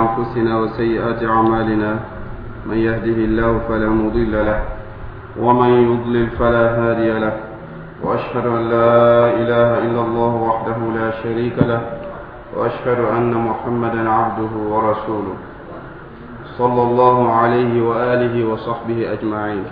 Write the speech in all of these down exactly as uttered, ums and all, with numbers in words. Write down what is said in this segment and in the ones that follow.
أنفسنا وسيئات أعمالنا من يهده الله فلا مضل له ومن يضلل فلا هادي له وأشهد أن لا إله إلا الله وحده لا شريك له وأشهد أن محمدا عبده ورسوله صلى الله عليه وآله وصحبه أجمعين.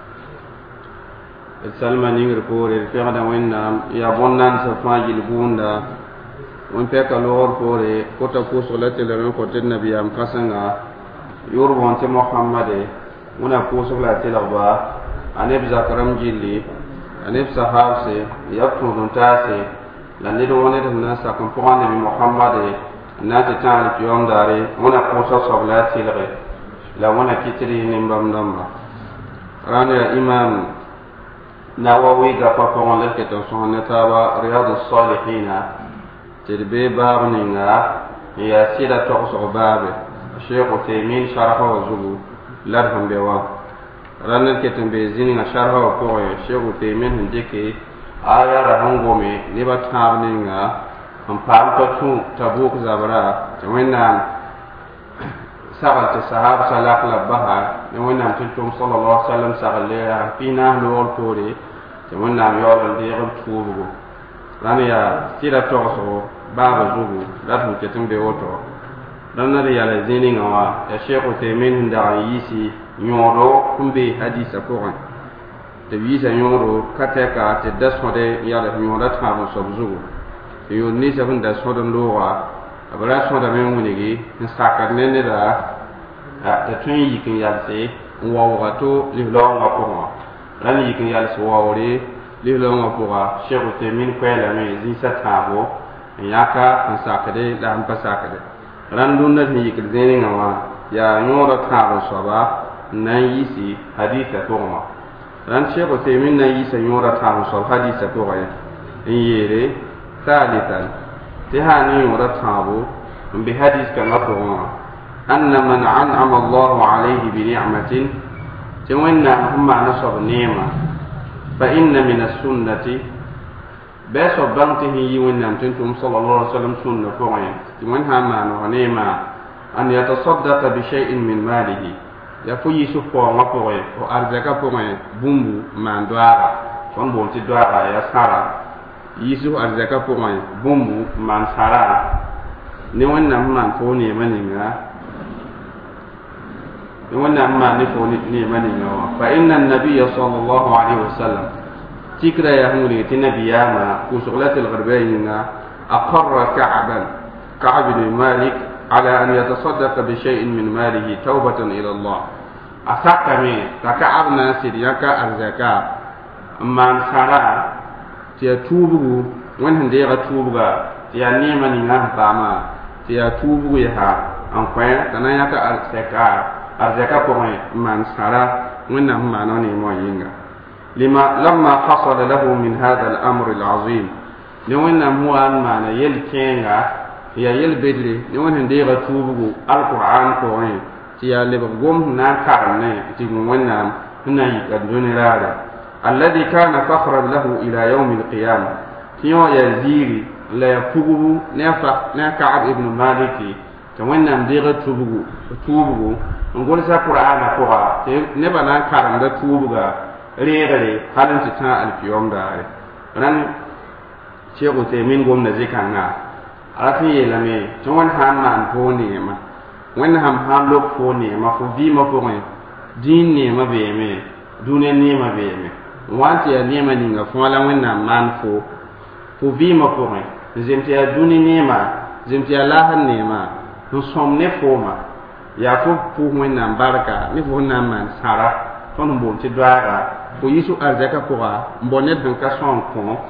السلام نير كور الفقد وين يا بنان سفاج البوندا وين فيك لور كور كوتا كوسولة لرن كوتا النبي أم كسنغا يوربون محمد ونا كوسولة تلغبا أنيب زكرم جيلي أنيب صحابسي يكتون تاسي لأن دوني الناس كم فوق النبي محمد الناس تعرف يوم داري ونا كوسا صبلات تلغي لا ونا كتري نمبر نمبر رانا إمام نووي غفا لك تنصحن نتابع رياض الصالحين تربي باب نينا هي سيدة تقصر باب الشيخ تيمين شرحه وزبو لرهم بوا رانا الكتن بيزيني شرحه وقوي الشيخ تيمين هندكي آية رهم قومي نبا تاب نينا هم فهم تتون تبوك زبرا ويننا سألت الصحابة سلاك لبها ويننا تنتم صلى الله عليه وسلم سأل لها فينا نور كوري ويننا يوم ديغل توبو رانا يا سيدة تقصر باب زبو لرهم كتن بيوتو رانا ريال زيني نوا الشيخ تيمين هندا يسي يورو كمبي حديث فوقا تبيسا يورو كتاكا تدسو دي يالا يورا تابو سبزو يور نيسا فن دسو دن لورا أبلا سو دا ميون ونيجي نساكر نيني دا تتوين يكن يالسي وواغاتو لهلون وقوما رانا يكن يالسي وواوري لهلون وقوما الشيخ تيمين كويلا مي زيسا تابو ياكا نساكدي لهم بساكدي ran dunna ni yikil zeni ngawa ya nyora taabo soba nan yisi haditha toma ran shebo temin nan yisa nyora taabo soba haditha toma in yere thalithan tihani nyora taabo bi hadith kan toma anna man an'ama Allah alayhi bi ni'matin tawanna humma nasab ni'ma fa inna min as-sunnati beso bantihi yiwannam tuntum sallallahu alaihi wasallam sunna toma من هامان ونيما أن يتصدق بشيء من ماله يفو يسوع وقوي وأرزاق قوي بومبو من دوارا فن بولتي دوارا يا سارا يسوع أرزاق قوي بومبو من سارا نيوان نمان فوني منينا نيوان نمان فوني منينا فإن النبي صلى الله عليه وسلم تكرا يهولي تنبياما وشغلات الغربيين أقر كعبا كعب بن مالك على أن يتصدق بشيء من ماله توبة إلى الله أساكمي كعب ناسر يكا أرزاكا من سارا تيتوبو وين هنديغا توبغا تيا نيما نيغا باما تيا توبو يها أنقوين تنا يكا أرزاكا أرزاكا كوين من سارا وين نهم معنوني موينغا لما لما حصل له من هذا الأمر العظيم لوين هو أن معنى يلكينغا ya yel bedle ni won hande ga tubugo alquran ko en ti ya le gom na karne ti mo wonna na yi ka doni rara alladhi kana fakhran lahu ila yawm alqiyamah ti yo ya ziri la yakubu ne fa ne ka'ab ibn maliki to wonna de ga tubugo tubugo ngol sa qur'ana ko ha ne bana karam da tubuga rere halin ti ta alfiyom da ran shehu temin gom na zikanga arafi yelame to won han man fo nema won ham han lok fo nema fo vi ma fo ngi din nema be me dunen nema be me wanti ya nema ninga fo la won na man fo fo vi ma fo ngi zemti ya duni nema zemti ya la han nema no som ne fo ma ya fo fo won na baraka ni fo na man sara ton bon ti dwara fo yisu arzaka ko ga mbonet ben ka son ko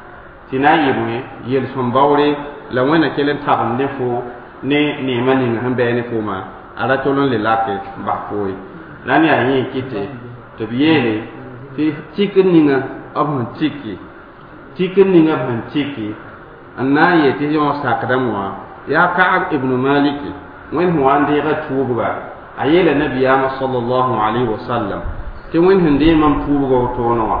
tinayi yel som bawre la wena kelen tabam ne fo ne ne maninga hambe ne fo ma ara tolon le lake ba foy nani ayi kite to biyele ti chicken ninga abun chiki chicken ninga ban chiki annaye ti yo sakadamwa ya ka'ab ibn malik wen huwa ande ga tubuga ayela nabiyama sallallahu alaihi wasallam ti wen hinde mam tubuga to no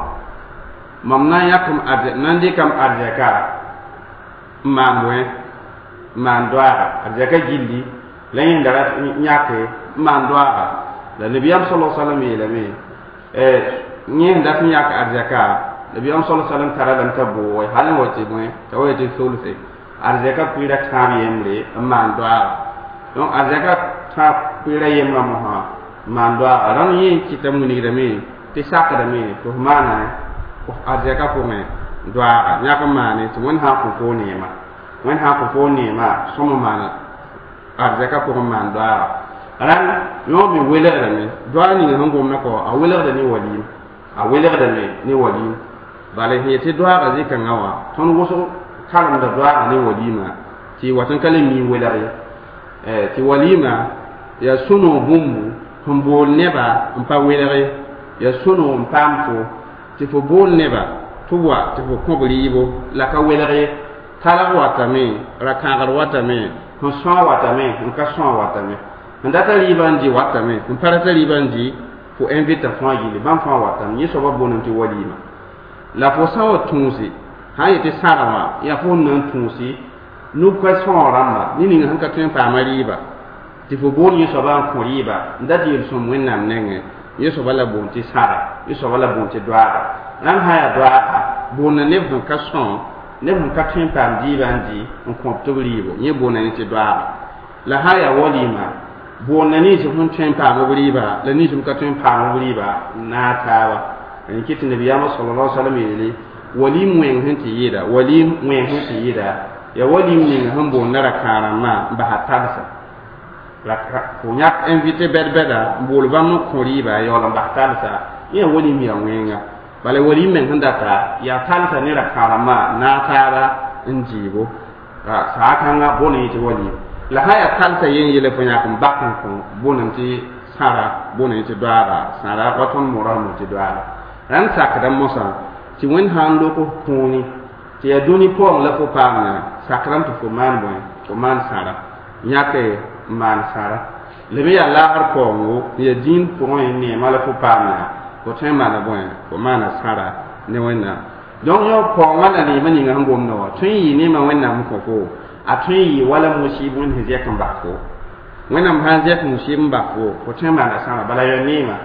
mamna yakum ade nandi kam ade ka mamwe mandwara ade ka gilli la yin dara nyake man doa la nabiyam sallallahu alaihi wasallam yelame eh nyen da nyake arzaka nabiyam sallallahu alaihi wasallam tara dan tabo way halan wati moy tawoy ti sulse arzaka pira tam yemle man doa donc arzaka ta pira yemma mo ha man doa ran yin kitamu ni dame ti saka dame to mana ko arzaka ko me doa nyaka mane to won ha ko ko ne ma won ha ko ko ne ma somo mana arzaka ko man doa ran yo mi wele dame doa ni hango me ko a wele da ni wali a wele da ni ni wali bale he ti doa ga zika ngawa ton woso kalam da doa ni walima ti watan kalim mi wele eh ti walima ya suno bumbu ton bol neba mpa wele ya suno mpamfo ti fo bol neba tuwa ti fo kobri ibo la ka wele tala watame rakagar watame ko so watame ko so watame ndata libanji watame ko parata libanji fo invite fa yile ban fa watame yeso ba bonon ti walima la fo sawo tunsi ha yete sarawa ya fo nan tunsi nu ko so ramba ni ni hanka tun pa mariba ti fo bon yeso ba ko riba ndati yeso mun nam nenge yeso bala bon ti sara yeso bala bon ti doa nan haya doa bon ne fo ka son ne mun ka tun pa di bandi on ko to ribo ye bon ne ti doa la haya walima bon ne ti fun tun pa mo riba la ni tum ka tun pa mo riba na tawa en kiti nabi ya sallallahu alaihi wasallam yele walim wen hanti yida walim wen hanti yida ya walim ni hambo nara karama ba hatansa la ko nyak invité berbeda mbol bam ko riba ya wala ba hatansa ya walim ya wenga bale walim men handata ya tansa ni ra karama na tara njibo ka sakanga boni ti walim la haya tansa yin yele fanya kun bakun ko bonan ti sara bonan ti doara sara waton moramu ti doara ran sakada mosa ti wen han loko puni ti ya duni pong la fo pamna sakram to fo man boy fo man sara nyake man sara le me ya la har pongo ya din pon ni mala fo pamna ko tem mala boy fo man sara ne wenna donc yo ponga na ni mani ngam gom no tun yi ni ma wenna mu ko ko a tun yi wala musibun hiziya kan ba ko wenna ma hiziya musibun ba ko ko tem mala sara bala yo ni ma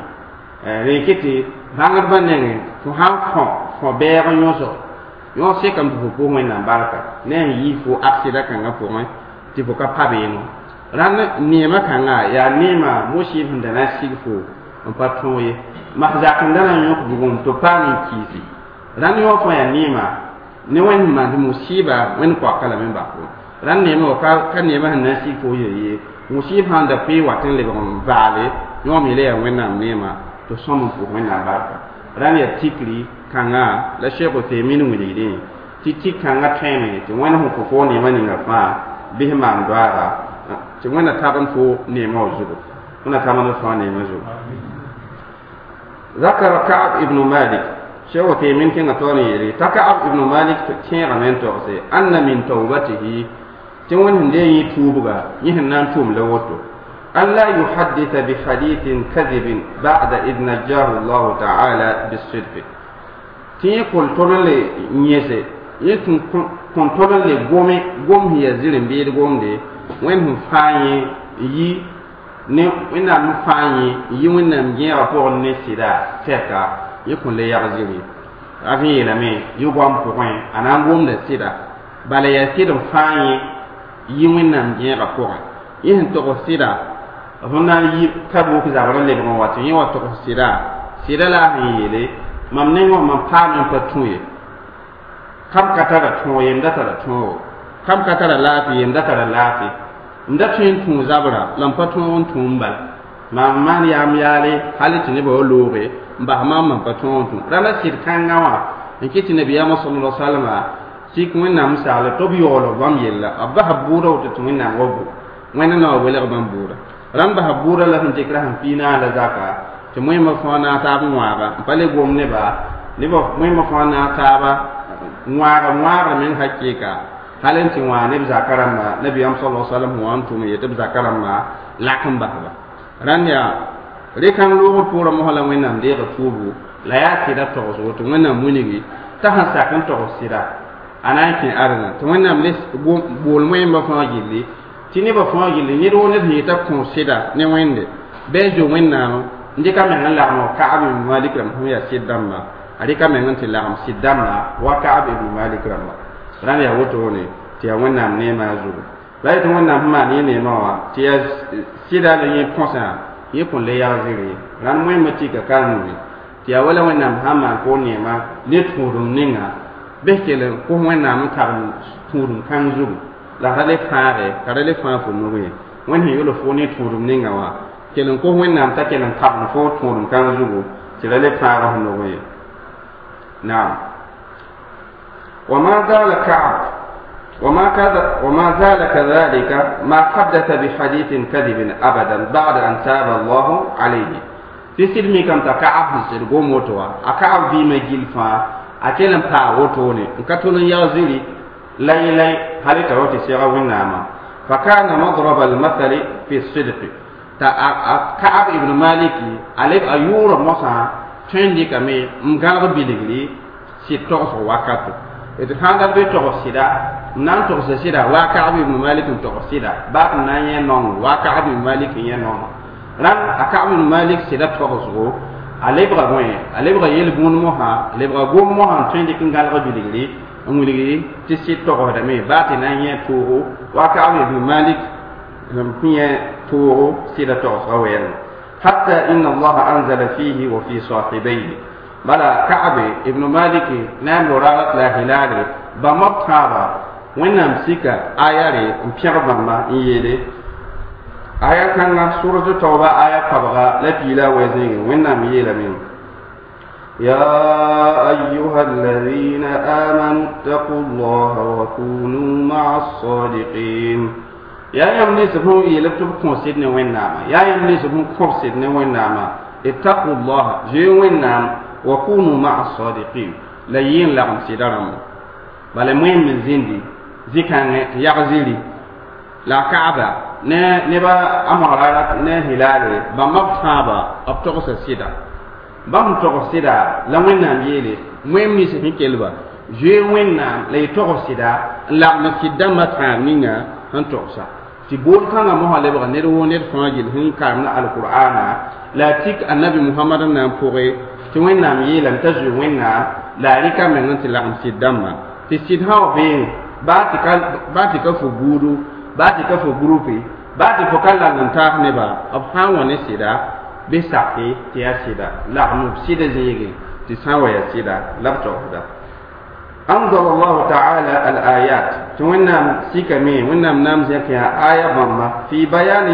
eh kiti hangar banenge fo han fo fo beero nyoso yo se kam fo ko mo na baraka ne yi fo aksida kan ga fo mo ti fo ka pabe no ran ni ma kan ga ya ni ma mo shi fun da na shi fo on patron ye ma za kan da na yo ko gum to pa ni kisi ran yo fo ya ni ma ne wen ma di musiba wen ko kala men ba ko ran ne mo ka kan ne ma na shi fo ye ye musiba da pe watin le bon vale yo mi le ya wen na ne ma to somo ko wen na baraka ran ya tikri kanga la sheko te minu ngide ti tik kanga treme ti wana ko ko ne mani nga fa bi ma ndwara ti wana taban fo ne ma zugo kuna taban fo ne ma zugo ذكر كعب ابن مالك شو te min kinga toni yiri taka'ab ibn malik tin ramen to se anna min tawbatihi tin wani de yi tubuga yin nan tum la woto ألا يحدث بحديث كذب بعد إذ نجاه الله تعالى بالصدق تي كنترول لي نيسي يكون كنترول لي غومي غوم هي زيرين بيد غوم دي وين هم فاني يي ne wina mfanyi yi wina mje rapport ne sida feka yikun le yaziri afi la me yugwam point anan gom de sida bale ya sida mfanyi yi wina mje rapport yin to sida honna yi kabo ki zabara le bon wati yi wato sida sida la yele mam ne ngo mam pam pa tuye kam katara tuye ndata da tuye kam katara lafi ndata da lafi ndata yin tu zabara lam pa tuye tumbal mam man yam yale haliti ne bo lore mba mam mam pa tuye tu rana sir kanga wa nkiti nabi ya sallallahu alaihi wasallam sik wonna misala to bi yolo bam yella abba habura to tunna wobu wena na wala bam bura ramba habura la hunte kra han pina la zaka te moy ma fona ta bu waaba pale gom ne ba ne ba moy ma fona ta ba ngwara ngwara men hakika halen ti wa ne zakaram ma nabi am sallallahu alaihi wasallam wa antum yatab zakaram ma lakum ba ba ran ya re kan lo ko pura mo hala wena de ga tubu la ya ti da to so to wena munigi ta han sakan to sira anaki arna to wena les bol moy ma fa gilli tini ba fo yille ni do ne hita consider ne wende be jo wenna ndika men la mo Ka'ab ibn Malik ram hu ya sidamma adika men nti la am sidamma wa Ka'ab ibn Malik ram ran ya woto ne ti ya wenna ne ma zo la to wenna ma ni ne ma wa ti ya sida le yin ponsa yi pon le ya ziri ran mo mati ka kanu ti ya wala wenna ma ko ne ma ne turum ninga be kelen ko wenna am ka turum kan zo la rale fare rale fa ko no we wen he yolo fo ne turum ninga wa kelen ko wen nam ta kelen kap fo turum kan zugo ti rale fare ho no we na'am wa ma zala ka'ab wa ma kada wa ma zala kadhalika ma haddatha bi hadithin kadhib abadan ba'da an taba Allah alayhi fi silmi kam ta ka'ab sir go motowa aka'ab bi ma gilfa akelen pa woto ne katulun yazili lay lay هل توتي سيرا ونعما فكان مضرب المثل في الصدق تا كعب ابن مالك عليك أيور موسى تندي كمي مغالب بيدغلي سيتوس وكاتو إذا كان ده بيتوس سيدا نان توس سيدا وكعب ابن مالك توس سيدا بعد نايا نون وكعب ابن مالك ينون ران كعب ابن مالك سيدا توس غو عليك غوين عليك يل بون موها عليك غو موها تندي كنغالب بيدغلي أمولي تسيت تقعد مي باتنا هي تورو وكعب بن مالك هي تورو سيدة تقعد حتى إن الله أنزل فيه وفي صاحبيه بلا كعب ابن مالك نام لرالة لا هلال بمبتابا ونام سيكا آياري مبيغ بما إيالي آية كان سورة التوبة آية قبغة لبيلا وزين ونام يلا منه يا أيها الذين آمنوا اتقوا الله وكونوا مع الصادقين يا يمني سبحانه يلبتب كونسيدنا وينما يا يمني سبحانه كونسيدنا وينما اتقوا الله جي وينام وكونوا مع الصادقين لا ين لهم سيدارم بل مهم من زندي زي كان يغزيلي لا كعبة ne neba amara ne hilale ba mabtaba abto sa sida bam to sida la wẽnnaam yeele moem ni se kelba je wẽnnaam la y tog sida la na sida mata ninga han to sa ti bol kanga mo ha lebra ne do ne fa jil hin karna alqur'ana la tik annabi muhammad na pore ti wẽnnaam yeela ta je wẽnnaam la rika men ti la sida ma ti sidha be ba ti ka ba ti ka fu buru ba ti ka fu grupi ba ti fo kala nan ta ne ba ab ha woni sida بساقي تياسيدا لا مفسد زيغي تساوي ياسيدا لا بتوحدا أنزل الله تعالى الآيات تونا سيكا مي ونام نام زكيا آية بما في بيان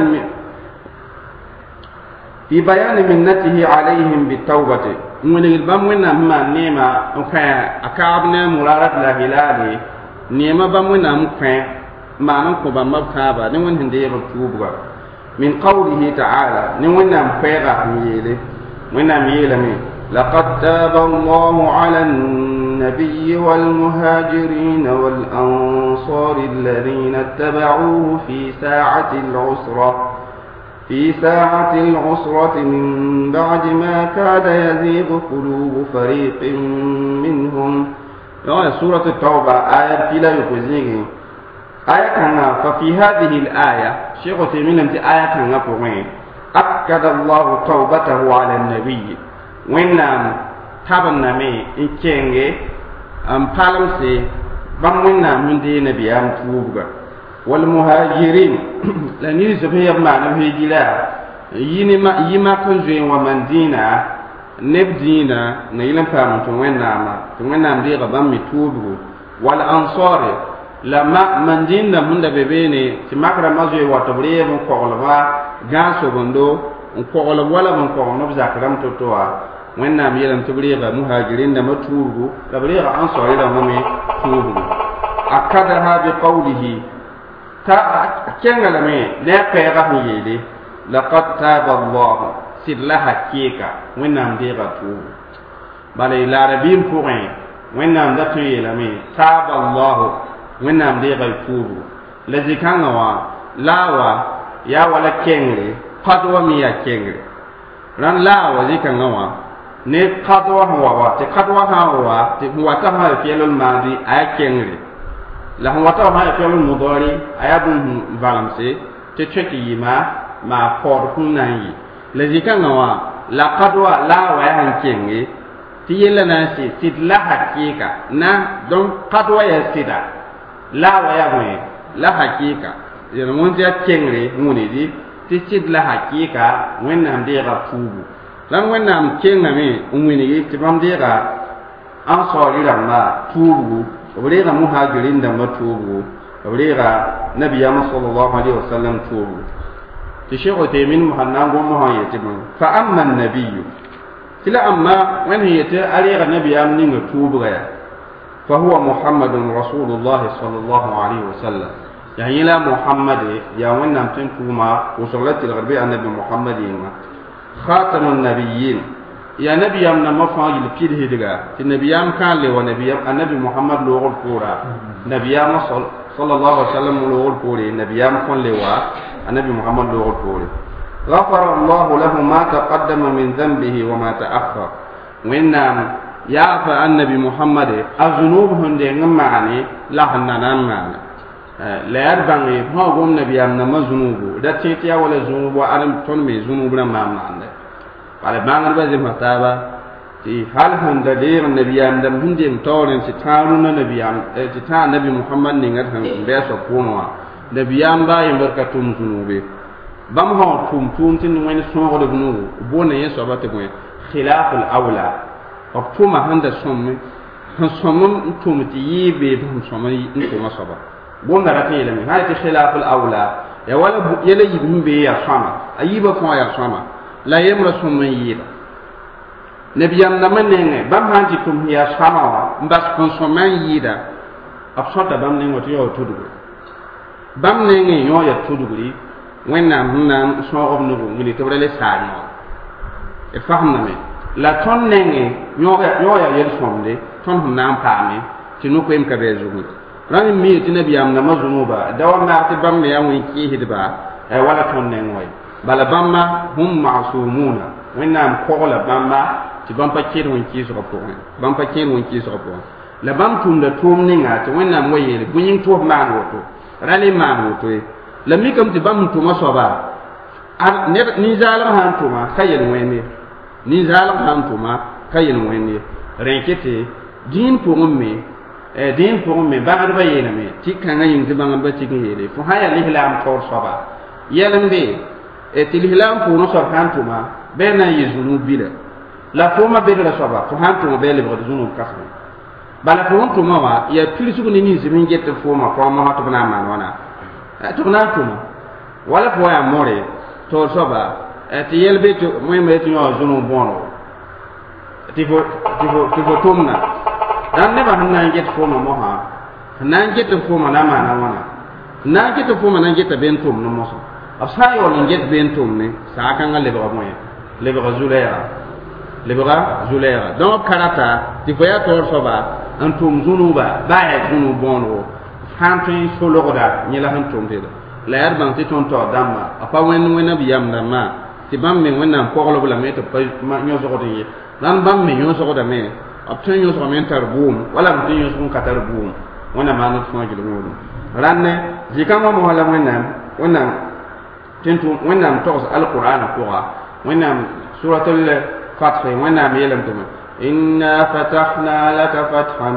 في بيان منته عليهم بالتوبة من البام ونام ما نيما وكان أكابنا مرارة لا هلالي نيما بام ونام كان ما نكو بام مبكابا نون هندير التوبة من قوله تعالى نونا مفيغا ميلي ونا ميلي مي لقد تاب الله على النبي والمهاجرين والأنصار الذين اتبعوه في ساعة العسرة في ساعة العسرة من بعد ما كاد يزيغ قلوب فريق منهم سورة التوبة آية كلا يخزيغي آية كان ففي هذه الآية شيخ تيمين أنت آية كان فوين أكد الله توبته على النبي وإنام تابنا مي إن كينغي أم بالمسي بام وإنام من دي نبي أم توبغا والمهاجرين لأن يرسل هي بمعنى في جلا ينما يما كنجين ومن دينا نبدينا نيلم فامتون وإنام وإنام دي غبام توبغو والأنصار لما من دين من ببيني تمكر مزوي وتبريه من قولوا غاسو بندو من قولوا ولا من قولوا نبذكرم تطوع وين نام يلم تبريه مهاجرين نما توبو تبريه أنصار لهم توبو أكدها بقوله تا كينغ لمي لا كيغا يلي لقد تاب الله سيد لها كيكا وين نام ديغا توبو بل لا ربين فوقين وين نام دتوي لمي تاب الله wẽnnaam deega y tuubu la zĩ-kãngã wã laa wa yaa wala kẽngre qad wa me yaa kẽngre rãnd laa wa zĩ-kãngã wã ne qad wa sẽn wa wa tɩ qad wa sã n wa tɩ wata sã n fiɛl maadi a yaa kẽngre la hon wata ma fi'l mudari ayabun balamse te cheki yima ma por kunan yi la zikanga wa laqad wa la wa han kenge ti yella na si sid la hakika na don qad wa ya sida la wa ya mu la hakika yana mun ja kengre muni di ti sid la hakika wennam de ga tubu lan wennam kenga me umuni ti bam de ga an sori ramma tubu wuri ga muhajirin da matubu wuri ga nabiyyu sallallahu alaihi wasallam tubu ti shego te min muhannan go mo hayete man fa amma an-nabiyyu kila amma wani yete ali ga nabiyyu ninga tubu ga fa huwa muhammadun rasulullah sallallahu alaihi wasallam ya ila muhammad ya wannan tun kuma ko sallati al-gharbi annabi muhammadin khatamun nabiyyin ya nabiyam na mafa yil kidhi diga ti nabiyam kan le wa nabiyam annabi muhammad lo gol pura nabiyam sallallahu alaihi wasallam lo gol pura nabiyam kon le wa annabi muhammad lo gol pura ghafara allah lahu ma taqaddama min dhanbihi wa ma ta'akhkhar winnam ya fa annabi muhammad azunubuhum de ngamani la hanana mana la yarbangi ho gom nabiyam na mazunubu da titiya wala zunubu aram ton me zunubu na mamande wala bangar ba zema taba ti hal handa de nabiyam dam hindim tawren si taruna nabiyam e ti ta nabi muhammad ni ngat han be so punwa nabiyam ba yim barkatum tunube bam ho tum tum tin wen so go de nu bona yeso ba te boy khilaful awla of tuma handa somme han somme tum ti yibe bam somme ntuma soba bona rate yele mi ha ti khilaful awla ya wala yele yibim be ya sama ayiba ko ya sama la yemra summan yida nabiyam na manenge bam hanti tum ya sama mbas kon summan yida afsota bam ne ngoto yo tudu bam ne ngi yo ya tudu ri wenna hunna so obnu ngili to rele saano e fahna me la ton ne ngi yo ya yo ya yel somde ton hunna paame ti no ko em ka bezu rani mi ti nabiyam na mazunuba dawa ma ti bam ne ya wi ki hidba e wala ton ne ngoy bala bamma hum ma'sumuna wennam kola bamma ti bam pa kir won ki so ko bam pa kir won ki so ko la bam tum da tum ninga to wennam wayele bunyin to ma woto rali ma woto la mi kam ti bam tum so ba ar ne ni zalam han tuma kayen wenne ni zalam han tuma kayen wenne renkete din pour me e din pour me ba arba yena me ti kanga yin ti bam ba ti ngere fo haya lihlam tor so ba yelambe et ilhlam pour nous sortantuma bena yezunu bila la forma bela soba to hantuma bele bo zunu kasbu bala to hantuma wa ya pilisu ni ni zimin jette forma forma hatu bana man wana to nantuma wala fo ya more to soba et yelbe to moyme to yo zunu bono tifo tifo tifo tumna dan ne ba nan jette forma mo ha nan jette forma na mana wana nan jette forma nan jette bentum no mo so afsay wala nget bentum ne sa kan le ba moy le ba zulaya le ba zulaya donc karata ti voya to soba antum zunuba ba ya zunu bonro hantin sologoda ni la hantum de la yar ban ti ton to damma apa wen wen nabi yam damma ti bam me wen nan ko lo la me to ma nyo so ko yi nan bam me nyo so ko da me ap tin nyo so men tar boom wala tin nyo so ko katar boom wana ma no so ma jilu ngolu ranne jikama mo wala wen nan wen nan tentu wennam tos alquran qura wennam suratul fath wennam yelam tuma inna fatahna laka fathan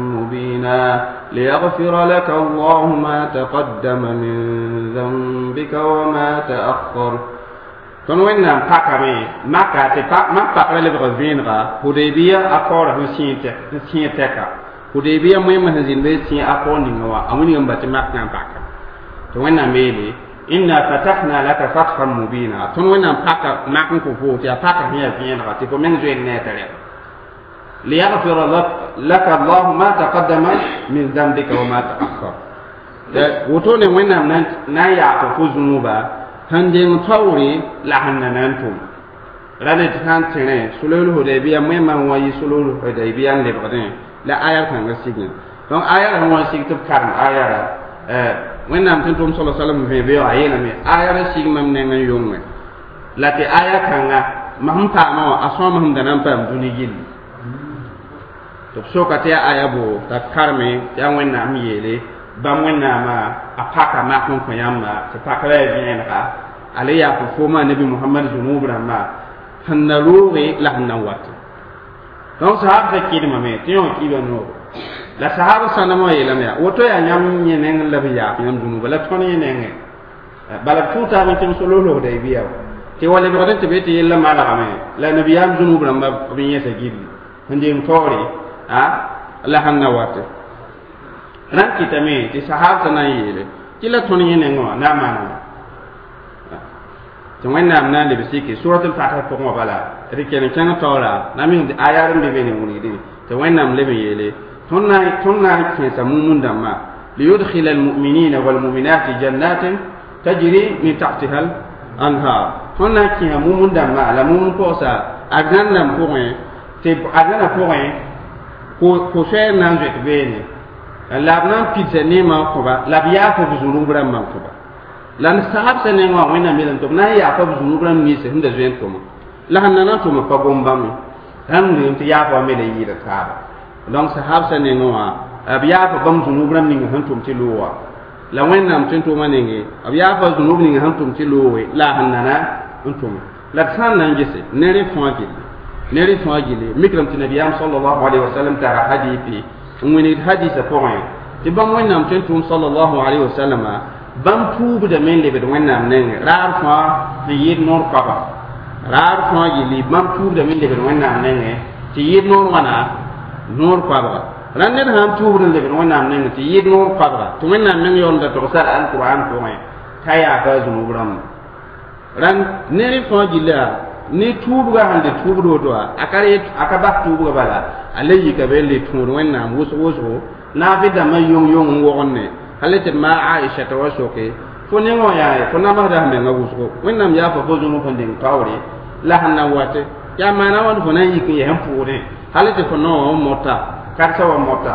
mubina liyaghfira laka allah ma taqaddama min dhanbika wa ma ta'akhkhar ton wennam pakame makka te pak makka le revenra hudaybiya accord husiente husiente ka hudaybiya moy mahazin be si accord ni wa amuni ngambati makka pakka to wennam mele inna fatahna laka fathan mubina ton wena paka makon ko fo ya paka hiya bien rati ko men joel netare li yaghfira laka allah ma taqaddama min dhanbika wa ma ta'akhkhar da woto ne wena nan na ya ko fo zunuba hande mutawri la hannan tum rale tan tene sulul hudaybiya me man wayi sulul hudaybiya le badin la ayat kan gasigin donc ayat han wa sigtu karam ayat eh wennam tin tum sallallahu alaihi wasallam be be ayena me ayara sigmam ne ngan yongme lati aya kanga mahum ta ma asoma hum danan pam duni gil to so ka ta aya bo ta karme ya wennam yele bam wẽnnaam ma a paka mak n kõ yãmba tɩ pak la a vẽenega ala yaa fo fooma nabi muhammad zunub rãmba sẽn na rooge la sẽn na wat donc sahab da kɩdmame tɩ yõ kɩɩba noogo la sahaba sãnama wã yeelame yaa woto yaa yãmb yẽ neng la b yaaf yãmb zunuba la tõnd yẽ nengẽ bala b tʋʋtaam n tẽng solo-logda y bɩa tɩ wa lebgd tɩ be tɩ yella malgame la nabiyaam zunub rãmba b yẽsa gilli sẽn deem taoore la sẽn na wat rãn kɩtame tɩ sahab sã na n yeele tɩ la tõnd yẽ nengẽ wã na n maaname tɩ wẽnnaam na n leb sɩke surat l-fatah pʋgẽ wã bala d ken kẽng taoora na mi aya rẽn be be ne wilgde tɩ wẽnnaam leb n yeele tõnd na n kẽesa mumum dãmbã liyudkhila almu'minina walmu'minati jannatin tajri min tahtiha al-anhar tõnd na n kẽesa mumum dãmbã la mumum pʋgsa a gãn dãmb pʋgẽ tɩ a gãnã pʋgẽ ko-soɛɛr na n zoet beene la b na n pidsa neemã n kõba la b yaafa b zunub rãmbã n kõba la n sahab sã neng wã wẽnnaam yelm tɩ b na n yaafa b zunub rãmb ninsã sẽn da zoe n tʋma la sẽn na na n tʋma pa gombame rãmb rem tɩ yaafa wã me la yɩɩda taaba donc sahab sã neng wã b yaafa bãmb zunub rãmb ninga sẽn tʋm tɩ loog wã la wẽnnaam tɩ n tʋʋma nenge b yaafa zunub ninga sẽn tʋm tɩ looge la sẽn nana n tʋme la d sã n na n gese ne rẽ fãa gilli ne rẽ fãa gilli mikrame tɩ nabiyaam sallallahu alaihi wasallam tara hadithi n wẽnegd hadisa pʋgẽ tɩ bãmb wẽnnaam tɩ n tʋʋm sallallahu alaihi wasallama bãmb tuubdame n lebd wẽnnaam nengẽ raar fãa sẽn yɩɩd noor koaba raar fãa gilli bãmb tuubdame n lebd wẽnnaam nengẽ tɩ yɩɩd noor wãna noor koabga rãnd ned sãn tuubd n lebd wẽnnaam nengẽ tɩ yɩɩd noor koabga tɩ wẽnnaam neng yaoolda togsa alquran pʋgẽ t'a yaafa zunub rãmb rãnd ne rẽ fãa gilla ne tuubga sẽn de tuubd woto wã a ka bas tuubga bala a la yika be n le tũud wẽnnaam wʋsg-wʋsgo naafɩ dãmbã yong-yong n wogenne hal tɩ ma aisha t'a wa soke fo nengẽ wã yaa fo namsda sẽn menga wʋsgo wẽnnaam yaafa fo zũnub sẽn deng taoore la sẽn na wate yaa maana wãnd fo na n yik n yɛs n pʋʋdẽ hal tɩ fo nao n mota karsa wa mota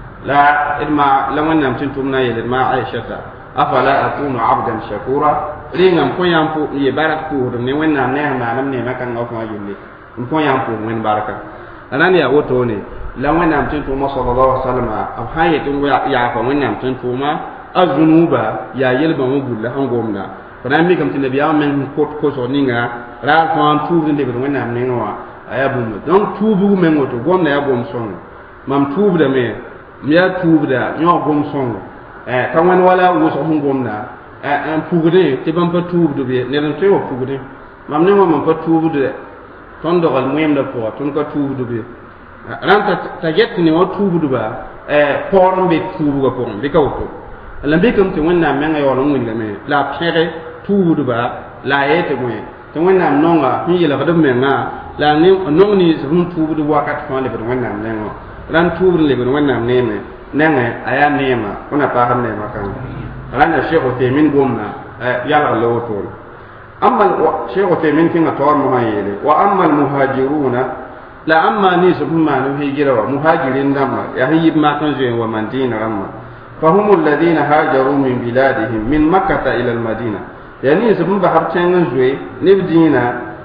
la d ma la wẽnnaam tɩ n tʋm na n yel d ma aishata afala akunu abdan shakura rẽngam kõ yãmb n ye bark pʋʋsd ne wẽnnaam ne sẽn maanam neemã kãngã fãa yelle n kõ yãmb pʋʋs wẽnd barka rãnd yaa wotone la wẽnnaam tɩ n tʋʋma sallallahu alaihi wasallam b sã n yet n yaafa wẽnnaam tɩ n tʋʋma a zunuba yaa yelbã wã gulla sẽn gomda fo na n mikame tɩ nabiyaam meng sẽn kot kosg ninga raar fãa n tuubd n lebd wẽnnaam nengẽ wã a yaa bũmba donc tuubg meng woto gomda yaa gom sõngo mam tuubdame m yaa tuubda yõ gom sõngo ka wẽnd wala wʋsg sẽn gomda n pugdẽ tɩ bãmb pa tuubd be ned n tõe wa pugdẽ mam ne wã mam pa tuubd tõnd dogl wẽmda pʋga tõnd ka tuubd be rãnd t'a get tɩ ne wã tuubdba paoor n be tuubga pʋgẽ bɩ ka woto la mikame tɩ wẽnnaam mengã yaool n wilgame la a pẽge tuubdba la a yetɩ bõe tɩ wẽnnaam nonga sẽn yelgd b mengã la nong nins sẽn tuubd wakat fãa lebd wẽnnaam nengẽ wã rãnd tuubd n lebd wẽnnaam neeme nengẽ a yaa neemã fo na paasd neemã kãnga rãnd ya sheikh uthaymin gomna yalg la wotone amma sheikh uthaymin kẽnga taoor mosã yeele wa amma almuhajiruna la amma nins sẽn maan b hijra wa muhajirin dãmba yaa sẽn yib mak n zoeen wa mandina rãmbã فهم الذين هاجروا من بلادهم من مكة إلى المدينة يعني سبب بحر تشين زوي نبدينا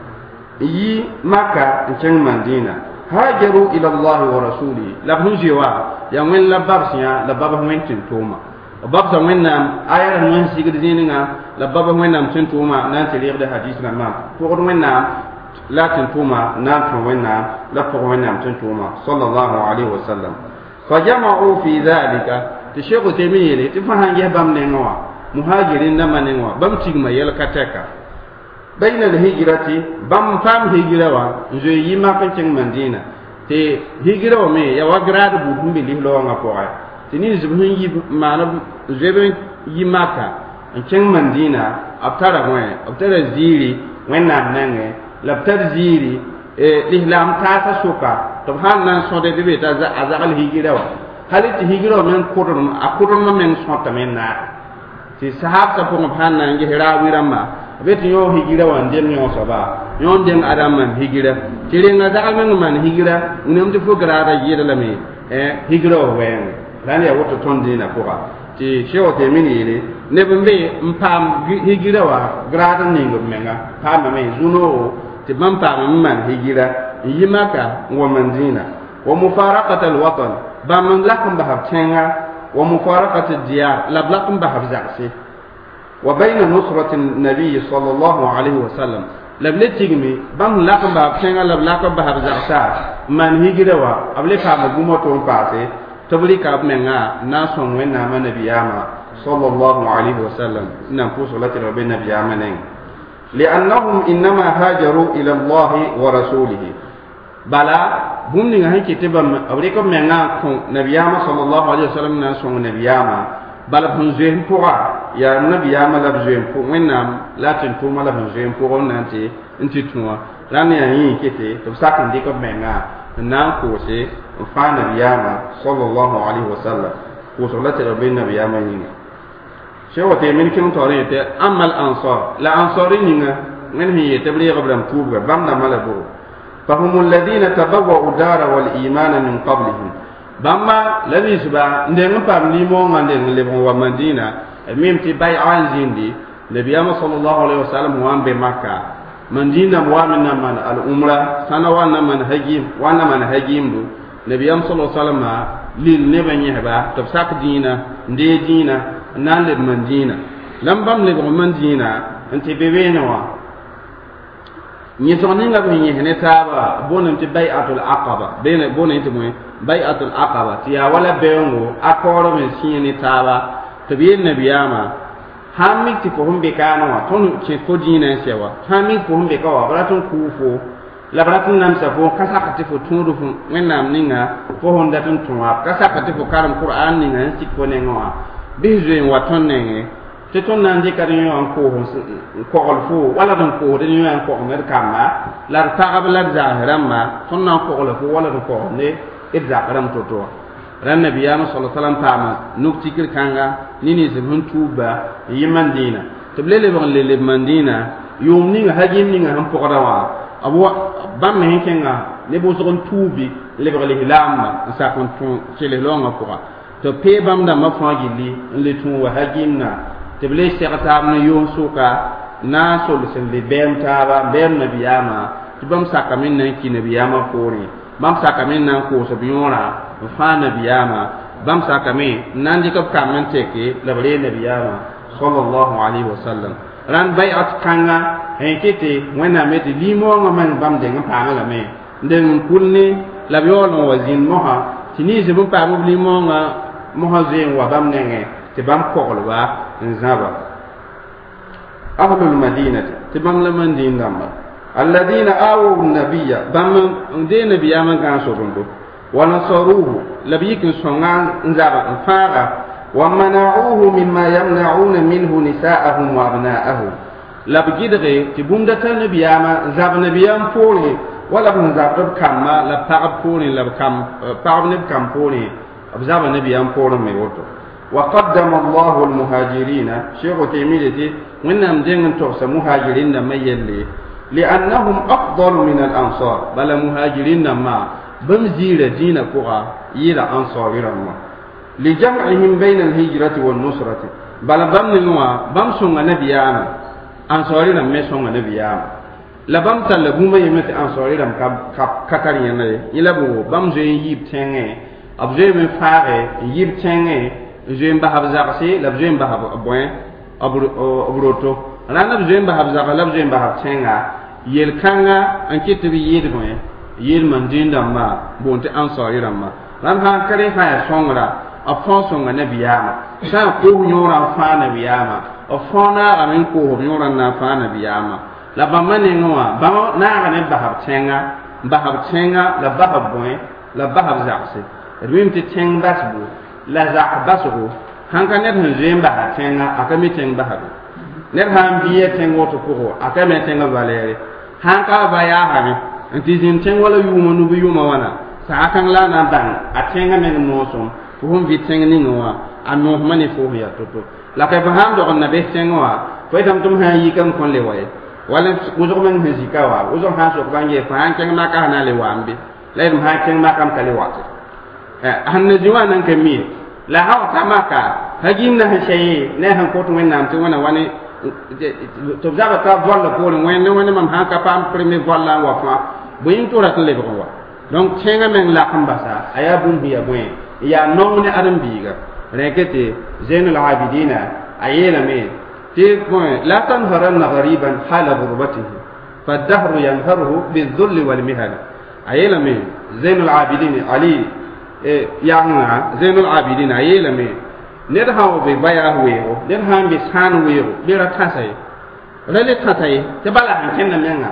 يي مكة تشين مدينة هاجروا إلى الله ورسوله لبهم جوا يعني وين لبابسيا لبابهم وين تنتوما وبابسا وين نام آية وين سيجد زيننا لبابهم وين نام تنتوما نان تليق ده حديثنا ما فقد وين نام لا تنتوما نام وين نام لا فقد وين نام تنتوما صلى الله عليه وسلم فجمعوا في ذلك tɩ shego tɩ me yeele tɩ fã sãn ges bãmb nengẽ wã muhajirin dãmbã nengẽ wã bãmb tigma yɛlka tɛka baina alhijrati bãmb paam hijra wã n zoe yi mak n kẽng mandina tɩ hijra wã me ya wa graad buud sẽn be lisla wãngã pʋgẽ tɩ ninsb sẽn yi maana zoeb n yi maka n kẽng mandina b tara wẽ b tara ziiri wẽnnaam nengẽ la b tar ziiri lislaam taasa soka tɩ b sãn na n sõde tɩ be t'a zagl hijra wã hali tɩ hijra men kʋdrem a kʋdremã men sõtame n naage tɩ sahab sã pʋgẽ b sãn na n ges raawi rãmbã be tɩ yõ hijra wã n dem yõ soaba yõ n deng adam man hijra tɩ renga zagl meng n maan hijra wẽnem tɩ fo graada yɩɩda lame hijra wa wɛɛngẽ rãnd yaa woto tõnd dĩinã pʋga tɩ sheo tɩ min yeele neb n be n paam hijra wa graad n ning b menga paamame zu-noogo tɩ bãmb paam n maan hijra n yi maka n wa mandina wa mufaraqat alwatan bãmb n lak n basb tẽnga ومفارقة الديار لبلقم بحفزعسي وبين نصرة النبي صلى الله عليه وسلم لبلتيغمي بام لقم بحفزعسي لبلقم بحفزعسا من هجروا أبلي فاهم بومتون باسي تبلي كاب منها ناسون وين ما نبياما صلى الله عليه وسلم نفوس التي ربنا نبياما نين لأنهم إنما هاجروا إلى الله ورسوله بلا بومني هاي كتبا أبريكم منا نبياما صلى الله عليه وسلم ناسون نبياما بلا بنزين فورا يا نبياما لا بنزين فور وينام لا تنتوما لا بنزين فور نانتي انتي تنوا لاني هاي كتي تبساكن ديكم منا نام كوسي فان نبياما صلى الله عليه وسلم وصلت ربنا نبياما ينين شو تيمين كم توري تي أما الأنصار لا أنصارين من هي تبليغ قبل مكوبة بمنا ملبو فهم الذين تبوأوا الدار والإيمان من قبلهم بما الذي سبا ندعم فامليمون ندعم لبون ومدينة ميم تباي عن زندي نبي صلى الله عليه وسلم وان بمكة مدينة وامنا من الأمرة سنة وانا من هجيم وانا من هجيم دو نبي صلى الله عليه وسلم لين نبني هبا تبساك دينا ندي دينا nan le mandina lambam le mandina anti bebena wa ni toni nga bi ni taba bonan ti bai'atul aqaba bene bonan ti moy bai'atul aqaba ti ya wala beongo akoro men sini taba to bi nabiyama hamik ti ko humbe kana wa ton ci ko dina sewa hamik ko humbe ka wa baraton kufo la baraton nam sa fo kasa kati fo tundu fu menam ninga fo honda tun tunwa kasa kati fo karam qur'an ninga ci ko ne ngwa bizu wa tonne te ton nan de kadin yo ko ko fu wala don ko de yo ko mer kama la taab la zahiramma ton nan ko fu wala don ko ne idza karam to to ran nabiyya sallallahu alaihi wasallam tama nukti kir kanga nini zebun tuba yimandina to blele bon le mandina yum ni hajim ni ngam ko dawa abu bam ne kenga ne bo so tubi le bale hilama sa kon tun cele longa ko to pe bam da ma fa gilli le tun wa hajimna te ble shekata am yo suka na sol sen le bem taba bem nabiyama to bam sakamin nan ki nabiyama pori bam sakamin nan ko so biora fa nabiyama bam sakamin nan di kap kamen teke le ble nabiyama sallallahu alaihi wasallam ran bai'at kanga en kete wena meti limo man bam de ngam pa la me den kulni la biolo wazin moha tini zebu pa mo limo nga mohazin wa bam nenge te bam kokolwa nzaba ahlul madinati te bam la mandin damba alladina awu nabiyya bam de nabiyya man kan so rondo wa nasaruhu labiyikin songa nzaba fara wa mana'uhu mimma yamna'una minhu nisa'ahum wa abna'ahum labgidre ti bumda tan nabiyya ma zab nabiyya pole wala bun zab kamma la pa'ab pole la kam pa'ab ne kam pole abzaba nabiyya pole me woto وقدم الله المهاجرين شيخ تيميتي وانهم دين توس مهاجرين ما يلي لانهم افضل من الانصار بل مهاجرين ما بمزيل دين قرى يلا انصار رما لجمعهم بين الهجرة والنصرة بل بم نوا بم سون نبيانا انصار رما سون نبيانا لبم تلبو ما يمت انصار رما كاب كاتارينا يلبو بم زين يب تنگه ابزي من فاره يب تنگه زين بحب زاقسي لب زين بحب بوين أبروتو أنا لب زين بحب زاق لب زين بحب تنگا يل كانغا أنكي تبي يد بوين يل من دين دما بونت أنصاري دما لان هان كري فاي سونغرا أفون سونغ نبياما سان كوه نورا فان نبياما أفونا أمين كوه نورا نفان نبياما لبا من نوا بما ناغا بحب تنگا بحب تنگا لبحب بوين لبحب زاقسي ريم تنگ بس بو la za basuru hanka net hun zemba hatenga akami tengba hadu net han biye tengo to ko akami tenga valere hanka baya hani anti zin tengo la yuma nu bi yuma wana sa akan la na ban atenga men no so ko hum vi tenga ni ngwa anu mani fo ya to to la ka baham do na be tengo wa ko itam tum ha yi kan kon le waye wala uzo men hezika wa uzo ha so bange fa han tenga ma ka na le wambi le dum ha tenga ma kam kale wa hanne jiwa nan ke mi la hawa tamaka hajim na shay ne han ko to wenam to wana wani to zaba ta volla ko ne wani wani mam ha ka pam premier volla wa fa buyin to rat le ko wa donc tenga men la kambasa aya bun biya buen ya non ne adam biga rekete Zainul Abidina ayela me te point la tanharanna ghariban hala ghurbatihi fad-dahru yanharuhu bil-dhulli wal-mihal ayela me Zainul Abidin Ali e yanga Zainul Abidin ayela me ned hawo be baya weero ned han be san weero be ra tasay rele tasay te bala han kenna menga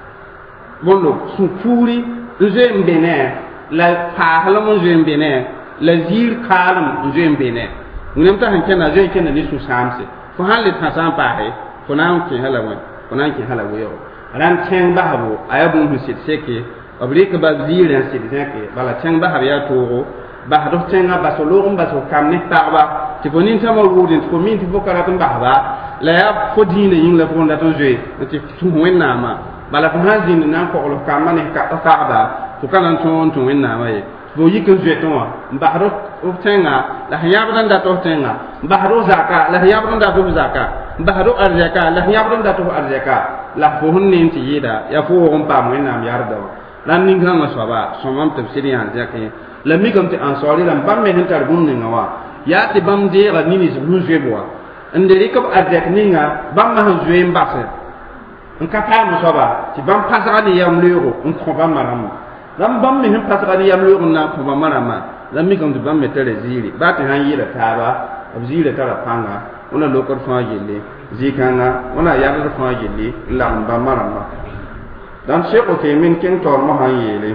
bondo su puri zem bene la pahalam zem bene la zir kalam zem bene ngam ta han kenna zem kenna ni su samse fo han le tasan pahe fo nan ki hala wa fo nan ki hala weero ran chen bahabo ayabu hu sit seke obrika ba ziren sit seke bala chen bahabo ya toro ba do tenga ba so logum ba so kam ne taaba ti ko nin tama wudin ko min ti bokara tum bahaba la ya fo dine yin la fo ndato je ti tu wenna ma bala ko hazin nan ko lo kam ne ka taaba to kan ton ton wenna ma ye bo yikin je to ba do o tenga la yabran da to tenga ba do zaka la yabran da to zaka ba do arzaka la yabran da to arzaka la fo hunnin ti yida ya fo on pa wenna mi yarda lan ning kan ma so ba so mam tafsiri an jake la mi kam te ansori lam bam me hintar bun ninga wa ya te bam de ga nini zu jebo nderi ko adek ninga bam ma hu jwe mbase en ka pa mo soba ti bam pasara ni yam lero en ko bam maram lam bam me hin pasara ni yam lero na ko bam marama lam mi kam te bam me tere ziri ba te han yira taba ab zira tara panga ona lokor fa yelle zikanga ona yabra fa yelle la bam marama dan sheko ke min ken tor mo han yele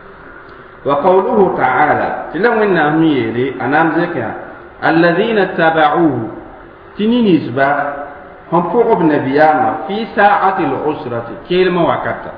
وقوله تعالى تلونا ميري أنام زكا الذين اتبعوه تنينيزبا هم فوق بنبيانا في ساعة العسرة كلمة وكتا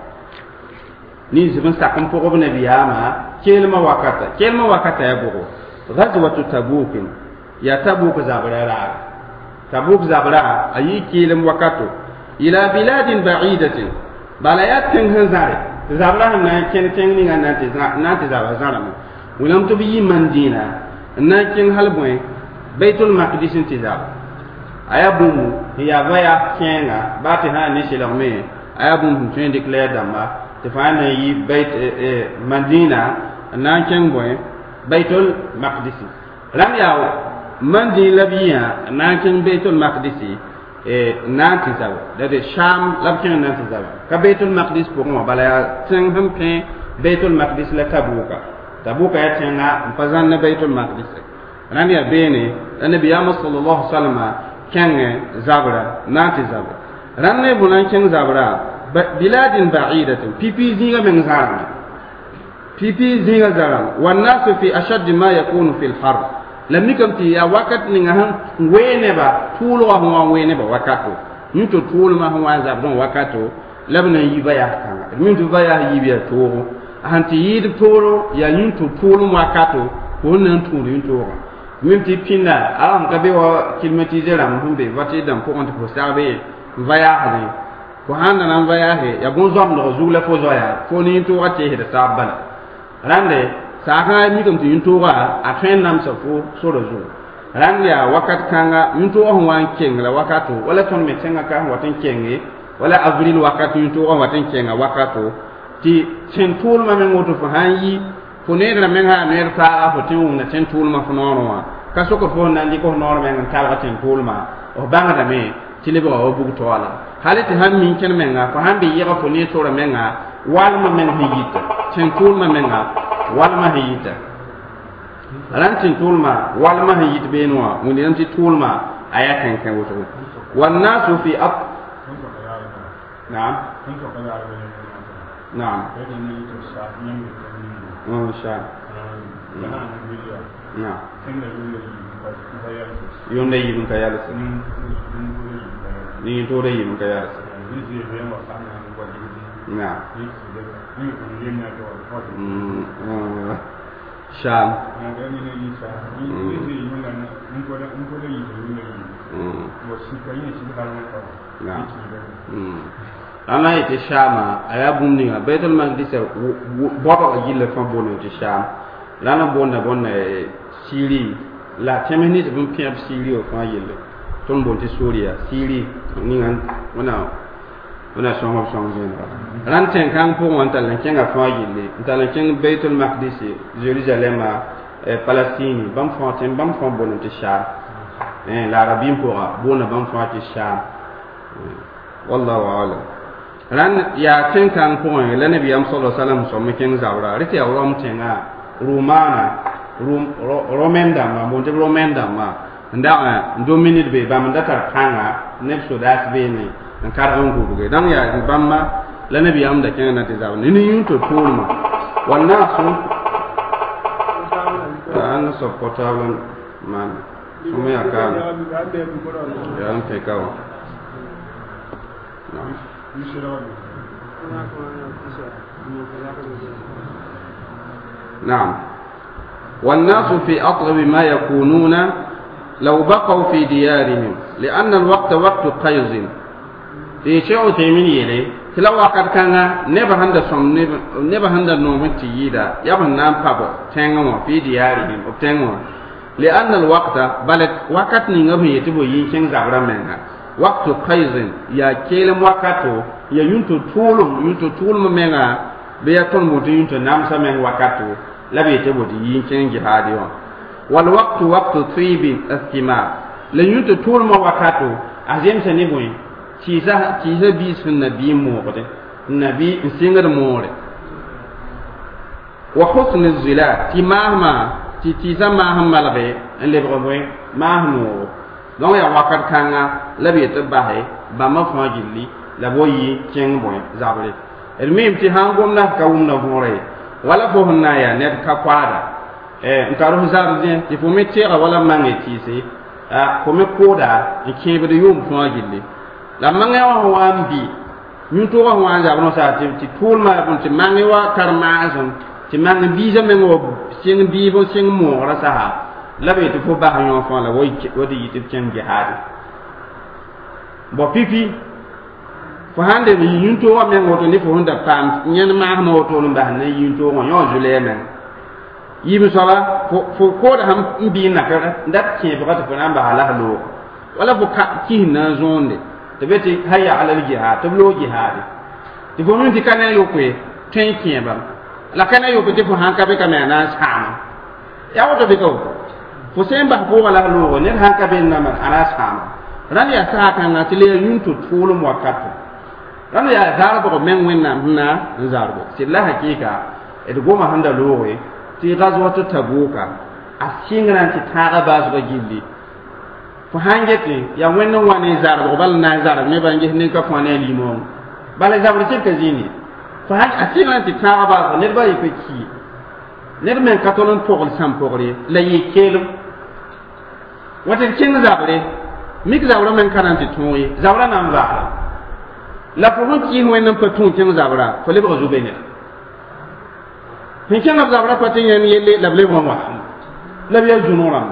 نيزبا ساكم فوق بنبيانا كلمة وكتا كلمة وكتا يبغو غزوة تبوك يا تبوك زابرا تبوك زابرا أي كلمة وكتو إلى بلاد بعيدة بلايات تنهزاري zabra na ken ken ni ngana te na te zabra zarama wulam to bi mandina na ken halboy baitul maqdis ti zabra aya bumu ya vaya kenga bati ha ni silame aya bumu tun declare dama te fa na yi bait mandina na ken boy baitul maqdis ram ya mandi labiya na ken baitul maqdis e nanti zaw da de sham labkin nanti zaw ka baitul maqdis pour moi bala teng ham pe baitul maqdis la tabuka tabuka ya tenga mpazan na baitul maqdis rami ya bene annabi ya sallallahu alaihi wasallam kenge zabra nanti zaw ranne bunan keng zabra biladin ba'idatin pipi zinga men zaram pipi zinga zaram wan nasu fi ashadd ma yakunu fil harb lammi kam ti ya wakat ni ngahan wene ba tulo wa huwa wene ba wakato nyuto tulo ma huwa za bon wakato labna yiba ya kanga min tu baya yibi ya to ahanti yid toro ya nyuto tulo wakato ko nan tulo nyuto min ti pinna alam ka be wa kilmatiser am humbe wati dam ko on ko sabe vaya hade ko handa nan vaya he ya bon zom no zula fo zoya fo ni to wati he da sabala rande saka mi kam tin to ga a fen nam sa fo so do zo ran ya wakat kanga min to on wan keng la wakato wala ton me tenga ka watin kenge wala avril wakati min to on watin kenga wakato ti sen tul ma men ngoto fo hanyi fo ne na men ha mer sa fo tin na sen tul ma fo no wa ka so ko fo nan di ko no men ta wa ten tul ma o banga da me ti le ba o bu to wala halati han min ken men ga fo han be yega fo ne to ra men ga wal ma men hijita sen tul ma men ga walma hiyita alantin tulma walma hiyit benwa mun yanti tulma ayatan kan wuto wan nasu fi ab na'am na'am oh sha na'am yonde yibun ka yalla ni to de yibun ka yalla na'am Sham. Ana ite Shama aya bumni ga Baitul Maqdis boko gille fa bono ti Sham lana bonna bonna Syrie la temeni bum piab Syrie o fa yelle ton bon ti Syria Syrie ni ngan wana wana songo songo ran ten kan po won tan ken ga fa yille tan ken Baitul Maqdis Jerusalem Palestine bam fonten bam fon bonon te Sham eh l'arabien pourra bona bam fon te Sham wallahu a'lam ran ya tin kan ko la nabi am sallallahu alaihi wasallam so mekin zawra rite ya rom tenga romana rom romenda ma mo de romenda ma nda ndo minute be bam ndata kanga ne so das be ni en kar on go go dan ya bamma la nabi am da ken na te zawra ni yun to tolma wanna so an so portable man so me aka ya an fe kawo نعم والناس في أطلب ما يكونون لو بقوا في ديارهم لأن الوقت وقت قيظ في شيء تيمين يلي كلا وقت كان نبه هند سوم نبه هند نوم تيجيدا يبه نام بابو تنغوا في ديارهم وتنغوا لأن الوقت بلد وقت نيغبه يتبو ينشن زابرا منها وقت قيظ يا كلم وقتو يا ينتو طولم ينتو طولم منها بيتون موتي ينتو نامسا من وقتو لا بيتبو ينشن جهادي والوقت وقت طيب استماع لا ينتو طولم وقتو أزيم سنبوين تيسا تيسا بيس في النبي مورد النبي سنغر مورد وحسن الظلال تي مهما تي تيسا مهما لغي اللي بغوين مهما donc ya wakat kanga la bi te bahe ba ma fa jilli la boyi keng boy zabre el mim ti hangom na ka wum na hore wala fo na ya ne ka kwada eh nkaru zarje ti fo metira wala mange ti se a ko me koda e kebe de yum fa jilli la mange wa wambi nyun to wa wa zabno sa ti ti tul ma bun ti mange wa karmazon ti mange biza men wo sing bi bo sing mo ra sa la be to fo ba yon fa la woy wodi yitib ken jihad bo pipi fo hande mi yunto wa men woto ni fo honda pam nyen ma ma woto no ba na yunto wa yo jule men yimi sala fo fo ko da ham bi na ka ndat ke ba ta fana ba hala lo wala fo ka ki na zonde to beti hayya ala jihad to lo jihad ti fo min ti kana yo kwe ten ki ba la kana yo ko ti fo han ka be ka me na sama ya woto be ko fo semba ko wala lo ne han ka ben na man ana sama ran ya sa kan na tile yuntu tulu mo wakatu ran ya zarbo ko men wenna na zarbo silla hakika e go ma handa lo we ti gazwatu tabuka asingran ti taga bas ba gilli fo hangeti ya wenna wani zarbo bal na zarbo me bangi ne ka fo ne limon bal zarbo ti kazini fo han asingran ti taga bas ne ba yi ki ne men katolon pokol sam pokri la yi kelo wata kin zabre mik zabra men karanti toyi zabra nan ba la fo ki wen nan patun kin zabra fo le ba zube ne hin kin zabra patin yan yelle la ble mo wa la biya junura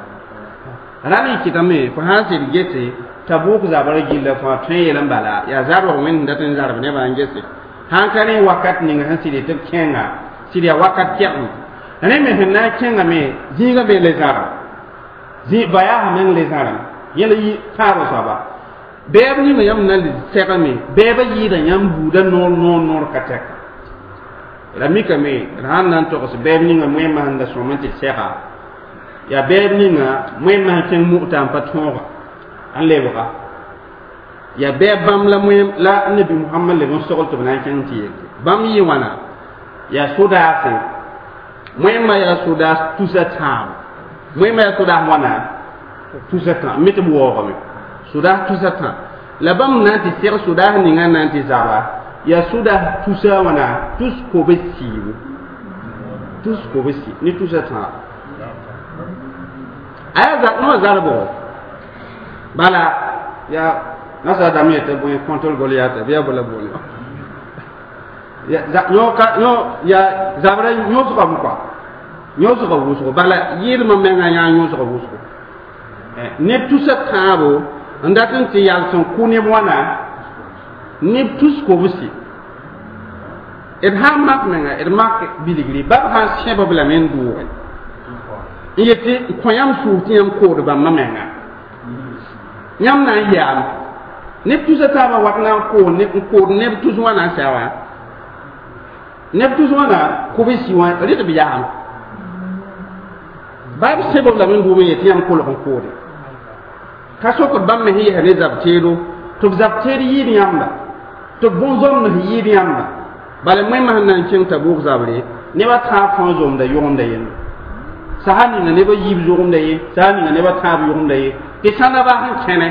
rani kitame fo hasir gete tabuk zabra gilla fa tun yelan bala ya zabra wen datin zabra ne ba ngese hankani wakat ni ngan sidi te kenga sidi wakat kyan ne me hinna kenga me jinga be le zabra zi baya men le zara yele yi taro saba beb ni yam na li segami beba yi da yam buda nor nor nor katek la mi kame ran nan to ko beb ni ngam ma handa so man ti sega ya beb ni nga mo ma ken mu tam patonga an le boka ya beb bam la mo la nabi muhammad le mo sokol to nan ken ti bam yi wana ya suda fe mo ma ya suda tusa tam moi ma to da wana tout ce temps mit bu wo mi suda tout ce temps la bam nanti ser suda ni nga nanti zaba ya suda tout ça wana tous ko besi tous ko besi ni tout ce temps aya za no zarbo bala ya nasa da mi te bu control goliata biya bola boli ya za no ka no ya zabra no so ko quoi nyoso ko wuso bala yirma menga nya nyoso ko wuso eh ne tusa tabo ndatin ti yal son kuni mwana ne tus ko wusi et ha mak menga et mak biligli ba ha sheba bla men du yete koyam su tiyam ko do ba menga nyam na yam ne tusa taba watna ko ne ko ne tus wana sawa ne tus wana ko bisi wan ri to biyam bab sebo la min bume yetiyam kul ko kore ka sokot bam me hiya ne zabtero to zabteri yiri yamba to bonzom no yiri yamba bale moy ma nan cin tabuk zabre ne ba ta fon zom da yom da yen sahani ne ba yib zom da yen sahani ne ba ta yom da yen ti sana ba han kene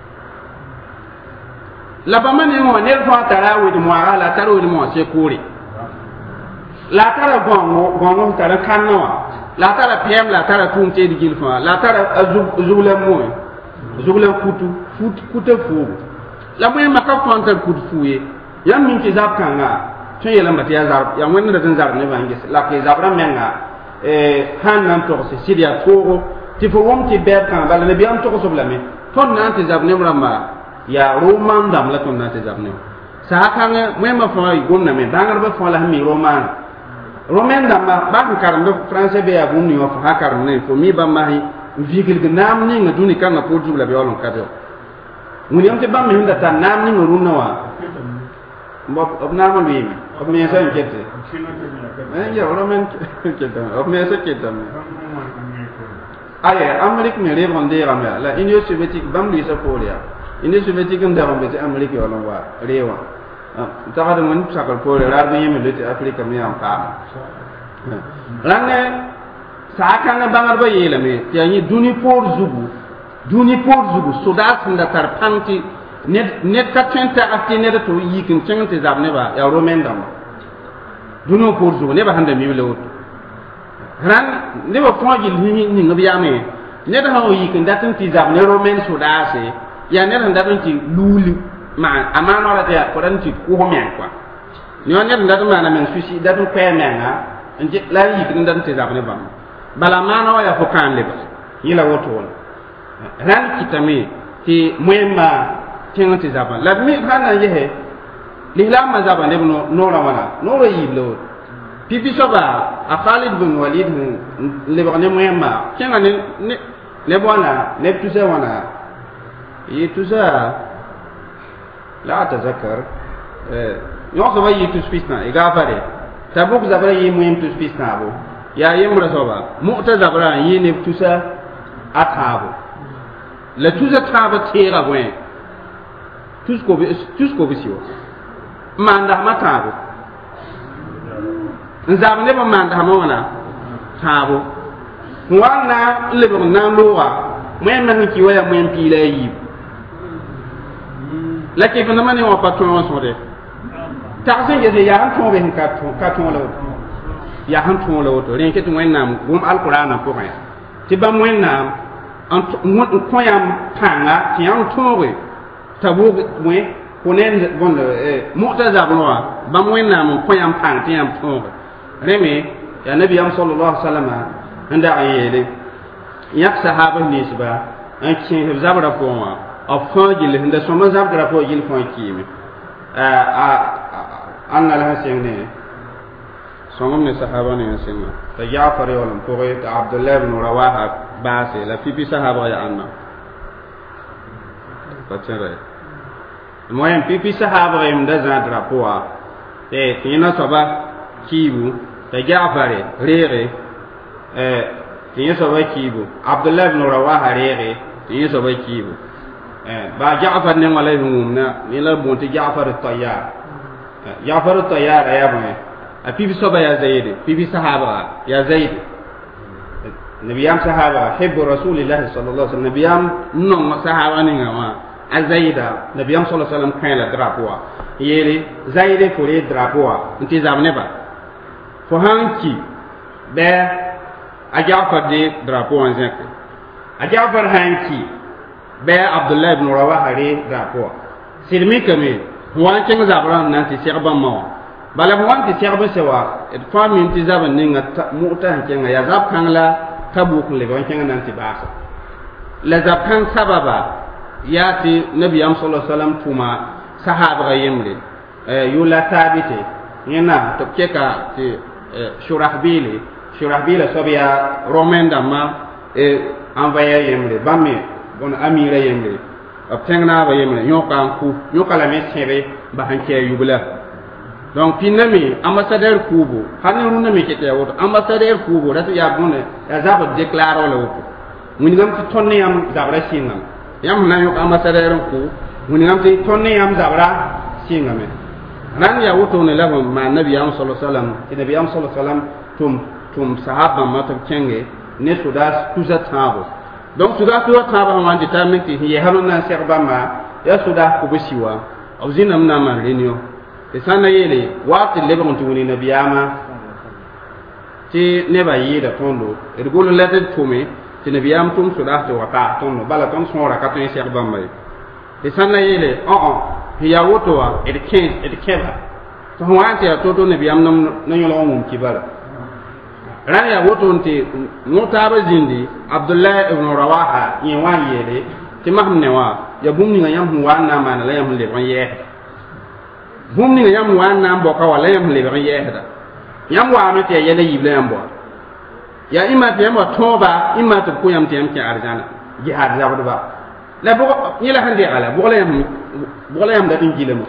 la ba mane mo ne fa tarawi mo ala tarawi mo se kore la tara gongo gongo tara kanwa la tara pm la tara tunte di gilfa la tara zugla moy zugla kutu fut kuta fu la moy maka kontar kutu fuye yam min ki zap kanga tun yela mati ya zar ya wonna da zar ne bangi la ke zabra menga eh han nan to se sidia toro ti fo wom ti ber kan bala ne biam to ko soblame ton nan ti zab ne mrama ya roman dam la ton nan ti zab ne sa kanga moy ma fa yi gonna me dangar ba fa la mi roman romain damba ba ko karam do français be ya bun yo fa karam ne fo mi ba mahi vigil gnam ni ngaduni kan na podu la be olon kado mun yam te bam mi hunda tan nam ni nguruna wa mbo obna mo wi mi ob me sa nkete eh ya romain kete ob me sa kete aye amérique me re ronde ramya la union soviétique bam li sa polia union soviétique ndaro be amérique yo lon wa rewa ta da mun sakal ko ra be yemi lati afrika mi am fa ranne sa kan bangar ba yela me ya ni duni por zugu duni por zugu sodas nda tar panti net net ka tenta ati ne to yikin tente zabne ba ya romen dam duni por zugu ne ba handa mi le wot ran ne ba fonji ni ni ngabi ya me ne da hawo yikin da tente zabne romen sodase ya ne da tente luli ma amana la ya ko dan ti ko men kwa ni on yadda da mana men sushi da dun pe men ha nje la yi kin dan ti zabne bam bala mana wa ya fo kan le ba yila woto won ran kitame ti muemma tin ti zaban la mi hana ye he lihla ma zaban ne no no ra wala no ro yi lo pipi soba a Khalid bin Walid le ba ne muemma kenga ne ne bona ne tu se wana yi tu sa لا أتذكر يوصل بيجي تسبيسنا إجابة تبوك زبرة يمهم تسبيسنا أبو يا يمرا صوبا مؤتة زبرة ينب تسا أتابو لا تسا تابا تيرا وين تسكو بي تسكو بيسيو ما عنده ما تابو نزابني بما عنده ما ونا تابو وانا اللي بقولنا لوا مين من كيويا مين بيلايب la ke fana mane wa patron wa sode taxin je ya han ton be hin ka ton ka ton la ya han ton la woto ren ke to wennam gum alqur'ana ko ma ti bam wennam an ko yam tanga ti an ton we tabu we konen bon eh mu'taza bonwa bam wennam ko yam tang ti yam ton reme ya nabi am sallallahu alaihi wasallam anda ayele yak sahaba nisba an kin zabra ko wa afan jil hinda soma zab dara ko jil fon kimi a anna la hasene soma ne sahaba ne sinna ta Jaafar yolam ko ta Abdullah ibn Rawaha baase la fi fi sahaba ya anna patare moyen fi fi sahaba yim da za dara ko wa te tina soba kibu ta Jaafar rere eh tina soba kibu Abdullah ibn Rawaha rere tina soba kibu ba Jaafar ne wala humna ni la bonti Jaafar at-Tayyar Jaafar at-Tayyar ya ba a pibi soba ya Zaid pibi sahaba ya Zaid nabiyam sahaba hibbu rasulillah sallallahu alaihi wasallam nabiyam non sahaba ni ngama a Zaida nabiyam sallallahu alaihi wasallam kan la drapoa yele Zaid ko le drapoa nti zamne ba fo hanki be a Jaafar de drapoa en zek a Jaafar hanki be Abdullah ibn Rawaha re drapo sirmi kame wan ken zabran nan ti serban ma bala wan ti serban sewa et fami ti zaban ninga muta ken ya zab kan la tabuk le wan ken nan ti basa la zab kan sababa ya ti nabi am sallallahu alaihi wasallam tuma sahaba yemre yula tabite yana to keka ti shurahbili shurahbila sobiya romenda ma e envoyé yemre bamme bon amira yemre ab tengna ba yemre nyoka ku nyoka la mesere ba hanke yubla donc pinami ambassadeur kubo hanin runa mi kete woto ambassadeur kubo da ya bonne ya zaba déclarer la woto mun ngam ti tonne yam zabra singam yam na yo ambassadeur ku mun ngam ti tonne yam zabra singame nan ya woto ne la ma nabi am sallallahu alaihi wasallam ti nabi am sallallahu alaihi wasallam tum tum sahaba mata kenge ne sudas tuza tabo donc sudas tuza tabo man determine ti ye haruna serba ma ya sudas ku bisiwa au zinam na ma renio e sana yele waqti le bon tuni nabiyama ti ne ba yida tondo e golo lete tumi ti nabiyam tum sudas to wata tondo bala ton sora ka ton serba mai e sana yele o o ya woto wa e ken e keba to wanti ya to to nabiyam nam na yolo mum kibara ran ya woto nti notaba zindi abdullah ibn rawaha yin wa yele ti mahne wa ya bumni ngam hu wa na man la yam le ban ye bumni ngam wa na mbo ka wala yam le ban ye da yam wa me te yele yible yam bo ya ima te mo toba ima to ko yam te yam ke arjana jihad za ba la bo ni la hande ala bo la yam bo la yam da din jile mus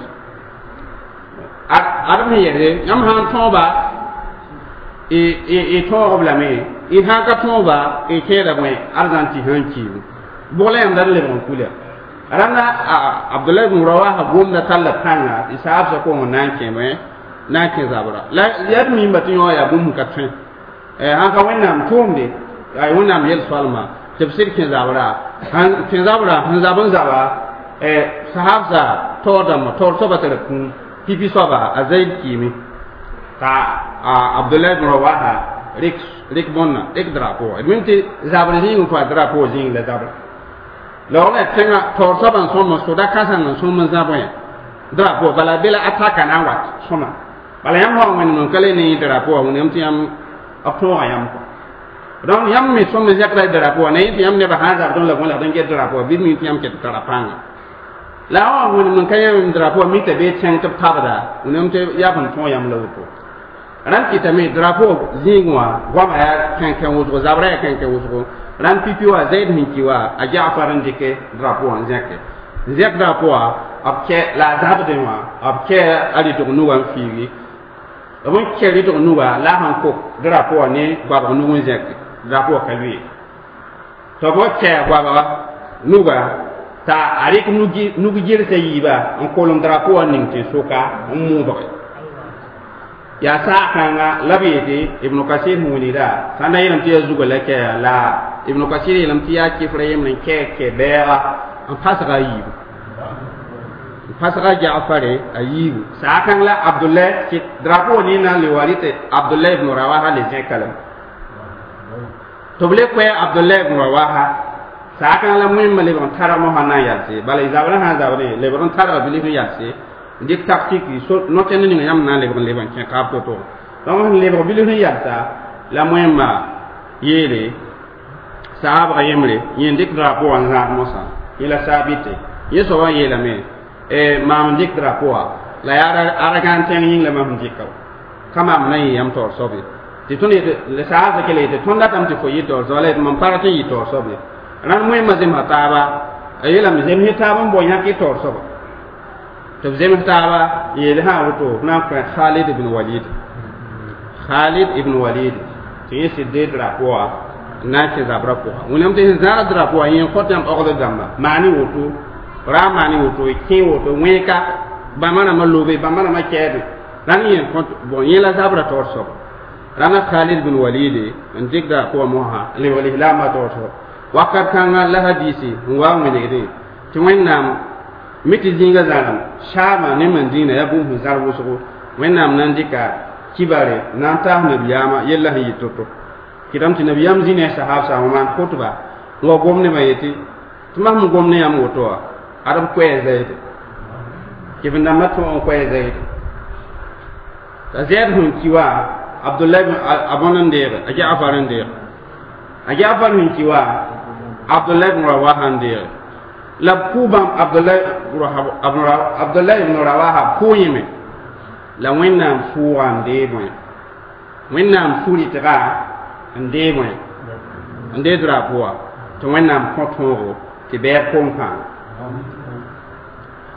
adam yele yam han toba e e e to problème e ha ka to ba e ke da mai arzanti hanki bole am dar le bon kula rana abdullah ibn rawaha gom da talla tanga isab sa ko nan ke mai na ke zabura la yad mi mbatin yo ya bum ka tun e ha ka wannan tumde ai wannan yel salma tafsir ke zabura han ke zabura han zaban zaba e sahabza to da mo to so ba ta kun pipi so ba azaid kimi ta abdullah ibn rawaha rik rik bonna ek drapo edwinti zabri ngi fa drapo zing la zabra lawla tenga to saban somo so da kasan no somo zabya drapo bala bela ataka na wat soma bala yam ho men non kale ni drapo mun yam tiam apto ayam ko don yam mi somo zakra drapo na yam ne ba hada don la wala don ge drapo bi mi tiam ke tarapanga la ho mun non kayam drapo mi te be teng tap tabada mun yam te ya ban to yam lawto ran kitame drapo zingwa gwama ya kan kan wuzo zabra ya kan kan wuzo ran pipiwa zaid hinkiwa a jaafar ndike drapo an zake zek drapo abke la zabde wa abke ali to nuwa fiwi abon keri to nuwa la han ko drapo ne gwaba nuwa zake drapo kalwi to bo ke gwaba nuwa ta ari nugi nugi jirse yiba on kolon drapo ning te soka mu ba ya sa kanga labiti ibnu kasir munida sanda yelam tiya zugo lake la ibnu kasir yelam tiya ki frayem nen ke ke bera an fasara yibu fasara jaafare ayibu sa kanga abdullah ki drapo ni na le walite abdullah ibn rawaha le zekalam toble ko abdullah ibn rawaha sa kanga la muhimma le ban tara mo hana yalse balay zabra ha zabra le ban tara bilifi yalse dik tactique so no ten ni ngam na le ban le ban ken ka to to donc le ban bilu ni yata la moyema yele sahaba yemre yin dik drapo an ra mosa ila sabite yeso wa yela me e mam dik drapo la yara ara kan ten yin le mam dikka kama am nay yam tor sobi ti tuni le sahaba kele te tonda tam ti fo yito so le mam parate yito sobi ran moyema zem hataba ayela mi zem hitaba mbo nyaki tor sobi تبزم تابا يلها وتو نافع خالد بن وليد خالد ابن وليد تيس ديد رابوا ناكي زابرابوا ونم تيس زار درابوا ين ختم أقدر دمبا ماني وتو را ماني وتو كي وتو ويكا بامانا ملوبي بامانا ما كيدو راني ين كنت بون يلا زابرا تورسو رانا خالد بن وليد من ديك درابوا موها اللي ولي لا ما تورسو وقت كان الله ديسي هو من يدي توين نام miti zinga zalam shama ne mandina ya bum zarbu so wennam nan dika kibare nan ta nabiyama yalla hi toto kidam ti nabiyam zine sahab sa man kotuba ngo gomne mayeti tuma mu gomne yam woto adam ko ezayte kibinda mato on ko ezayte taziyad hun kiwa abdullah ibn abonan de aja afaran de aja afar hun kiwa abdullah ibn rawahan de la kubam abdullah abdullah ibn rawaha kuyime la wennam fuwan de boy wennam furi tira ande boy ande drapoa to wennam kotongo ti be pompa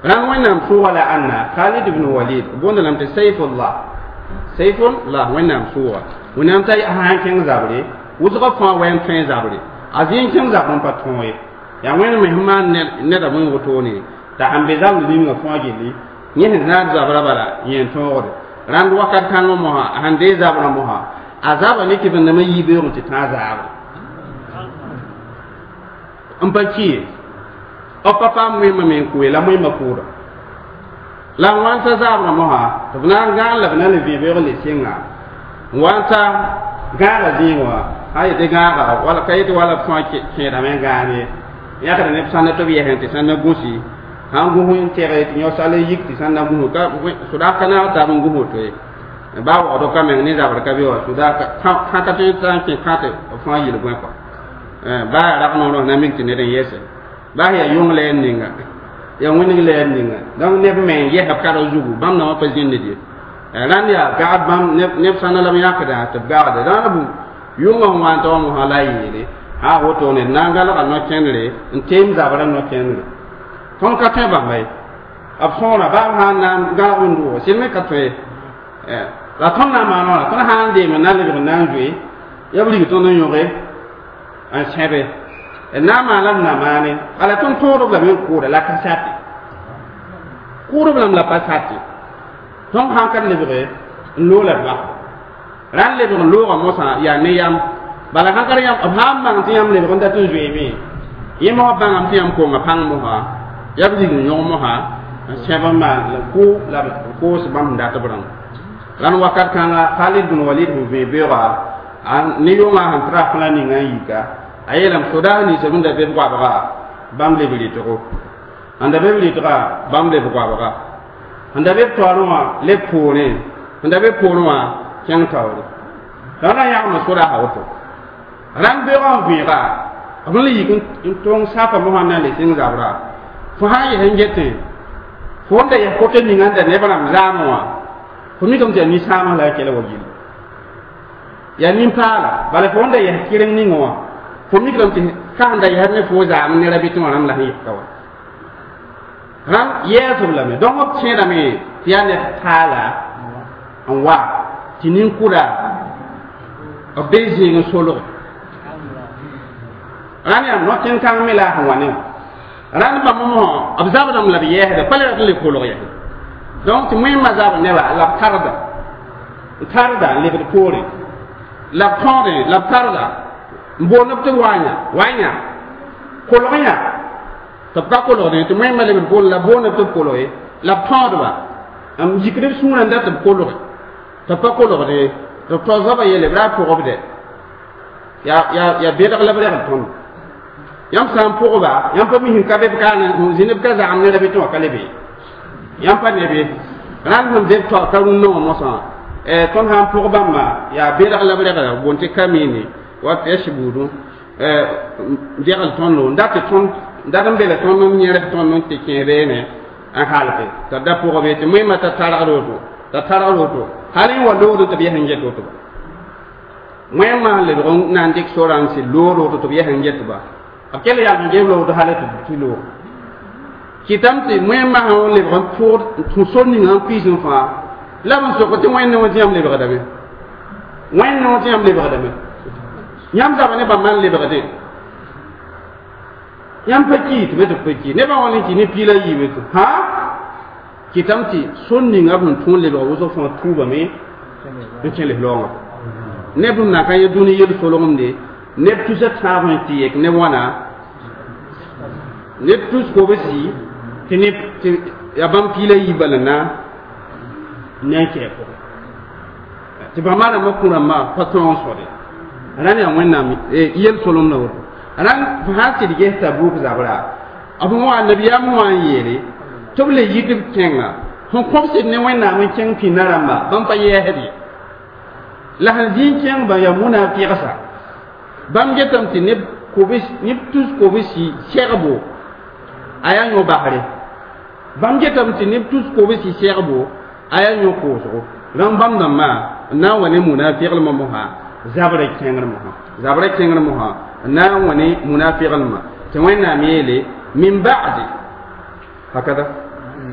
ran wẽnnaam sʋʋga la anna Khalid ibn Walid bõndame tɩ Sayfullah Sayfullah wẽnnaam sʋʋga wẽnnaam t'a sãn kẽng zabre wʋsga fãa wẽn tõe zabre a zĩig kẽng zabr n pa tõog ye yaa wẽnd me sẽn maan neda bõe wotone t'a sãn be zabr ninga fãa gelli yẽ sẽn zãad zabra bala yẽn tõogde rãnd wakat kãngã mosã a sãn dee zabrã mosã a zaba ne tɩ bõe nama yi beoog tɩ tãag zaabre n pa ki o pa paam wẽmã me n koe la wẽmã kʋʋda la n wa n ta zaabrã mosã tɩ b na n gãan la b na le vẽ beoog le sɩnga n wa n ta gãaga zĩig wã a yetɩ gãaga wala ka yetɩ wala fãa kẽedame n gãan ye yãkda neb sãnda tɩ b yɛsẽ tɩ sãn na gũsi sãn gus n tɛge tɩ yõ sal yik tɩ sãn na gũsu ka sodak ka naag tab n gus woto ye baa wagdo ka meng ne zabr ka be wa sodaka kãta tõe sã n kẽ kãte b fãa yɩl bõe kɔ baa yaa rag noorã na mik tɩ ned n yɛse baa yaa yõng la yaa ninga yaa wẽneg la yaa ninga donc neb me n yɛsb karg zugu bãmb na wã pa zĩnd ye rãnd yaa gagd bãmb neb sãna la b yãkda tɩ b gagde rãnd b yʋngã sẽn wa n ta wã mosã la a yeele a woto ne na n galga no-kẽndre n teem zabrã no-kẽndre tõnd ka tõe bãmba ye b sõora baa b sã n na n gãlg n dʋʋg sɩd me ka tõe la tõnd na n maan wãna tõnd sã n deeme na n lebg n na n zoe yab rig tõnd n yõge n sẽbe na n maan la b na maane bala tõnd tõodb lame n kʋʋda la ka sate kʋʋdb lame la pa sate tõnd sã n ka lebge n loola d ba rãnd lebg n loogã mosã yaa ne yam bala sã n ka yam b sã n bãng tɩ yãmb lebg n dat n zoeeme yẽ mosã bãngame tɩ yãmb konga pãng mosã yab rig n yõg mosã n sẽb n maan la kʋ la b koos bãmb sẽn dat b rãmb rãnd wakat kãnga Khalid bin Walid sẽn vẽe beoogã ne yʋngã sẽn tɩ ra fãla ninga n yika a yeelame sodaas ninsã sẽn da be b goabga bãmb leb rɩtgo sẽn da be b rɩtga bãmb leb goabga sẽn da be b taoorẽ wã leb poorẽ sẽn da be b poorẽ wã kẽng taoore rãnd na yãgem sodaasã woto rãnd beoogã n vẽega b le yik n tõng saka mosã na le sɩng zabrã fo sã n yes n getẽ fo n da yɛs kote ninga n da neb rãmb zaamẽ wã fo mikame tɩ yaa nin-sãamã la a kɛla wa gill yaa nin-paala bala fo n da yɛs kɩreng ningẽ wã fo mikame tɩ ka sẽn da yɛsd ne fo zaam ne ra-bɩtẽ wã rãmb la sẽn yɩka wa rãmb yɛɛsb lame donc b kẽedame tɩ yaa ned paala n wa tɩ nin-kʋda b be zĩig n solge rãnd yaa no-kẽng kãng me la a sẽn wa ne wã rãnd bãmb mosã b zabdame la b yɛɛsda pa le rat n le kolg yɛse donc tɩ wẽnmã zabr nebã la b tarda n tarda n lebd poore la b tõode la b tarda n boond b tɩ waanya waanya kolg yã tɩ b ka kolgde tɩ wẽnmã lebd bool la boond b tɩ b kolge la b tõodba n yikd b sũurã n dat b kolge tɩ b pa kolgde tɩ b tao zoaba yele b raa pʋgbde yaa bedg la b regd tõnd yãmb sã n pʋgba yãmb pa mis n ka be b kaane zĩnd b ka zagem ne ra-bɩtẽ wã ka le be yãmb pa nebe rãnd sẽn be b toa ka rũnnã wã mosã tõnd sã n pʋg bãmba yaa bedg la b regda boond tɩ kamine wa pɛsbuudu degl tõndo n dat tɩ tõnd dat n be la tõnd n yẽrd tõnd n tɩ kẽ beene n halke t'a da pʋgbe tɩ wẽmã t'a targd woto t'a targd woto hal n wa loogd tɩ b yɛs n get woto wẽmã sẽn lebg n na n dɩk sorã n sɩd loogd woto tɩ b yɛs n getba b kell yaa n ges loogd hal tɩ loog kɩtame tɩ wẽmã sẽn lebg n pʋgd tũ sor ninga n kuiisẽ fãa la b n sok tɩ wẽnd wã tɩ yãmb lebgdame wẽnd wã tɩ yãmb lebgdame yãmb zaba ne bãmb man lebgdẽ yãmb pa ki tɩ be tɩ pa ki nebã wã ne tɩ ne piila yiime tɩ hã kɩtame tɩ sor ninga b sẽn tõog lebg wʋsg fãa tuubame n kẽ les laoongã neb sẽn na ka yẽ dũni yel solgemde neb tusa tãab n tɩ yek ne wãna neb tus kobsi tɩ ne yaa bãmb piila yi bala na ne n kɛɛ pʋgẽ tɩ bãmba rãmbã kũ rãmbã pa tõog n sõde rãnd yaa wẽnnaam yel solemda woto rãnd fo sã n sɩd ges t'a buuk zabrã b wã nabiyaam wã n yeele tɩ b le yik b kẽnga sẽn kõb sɩd ne wẽnnaam n kẽng pĩndã rãmba bãmb pa yɛɛsd ye la sẽn zĩig kẽng bã yaa mũnafɩgsa bãmb getame tɩ neb neb tus kobsi sɛgbo a yaa yõ bagre bãmb getame tɩ neb tus kobsi sɛgbo a yaa yõ koosgo rãmb bãmb dãmbã n na n wa ne mũnafɩglmã mosã zabra kẽngr mosã zabra kẽngr mosã n na n wa ne mũnafɩglmã tɩ wẽnnaam yeele min ba'di hakada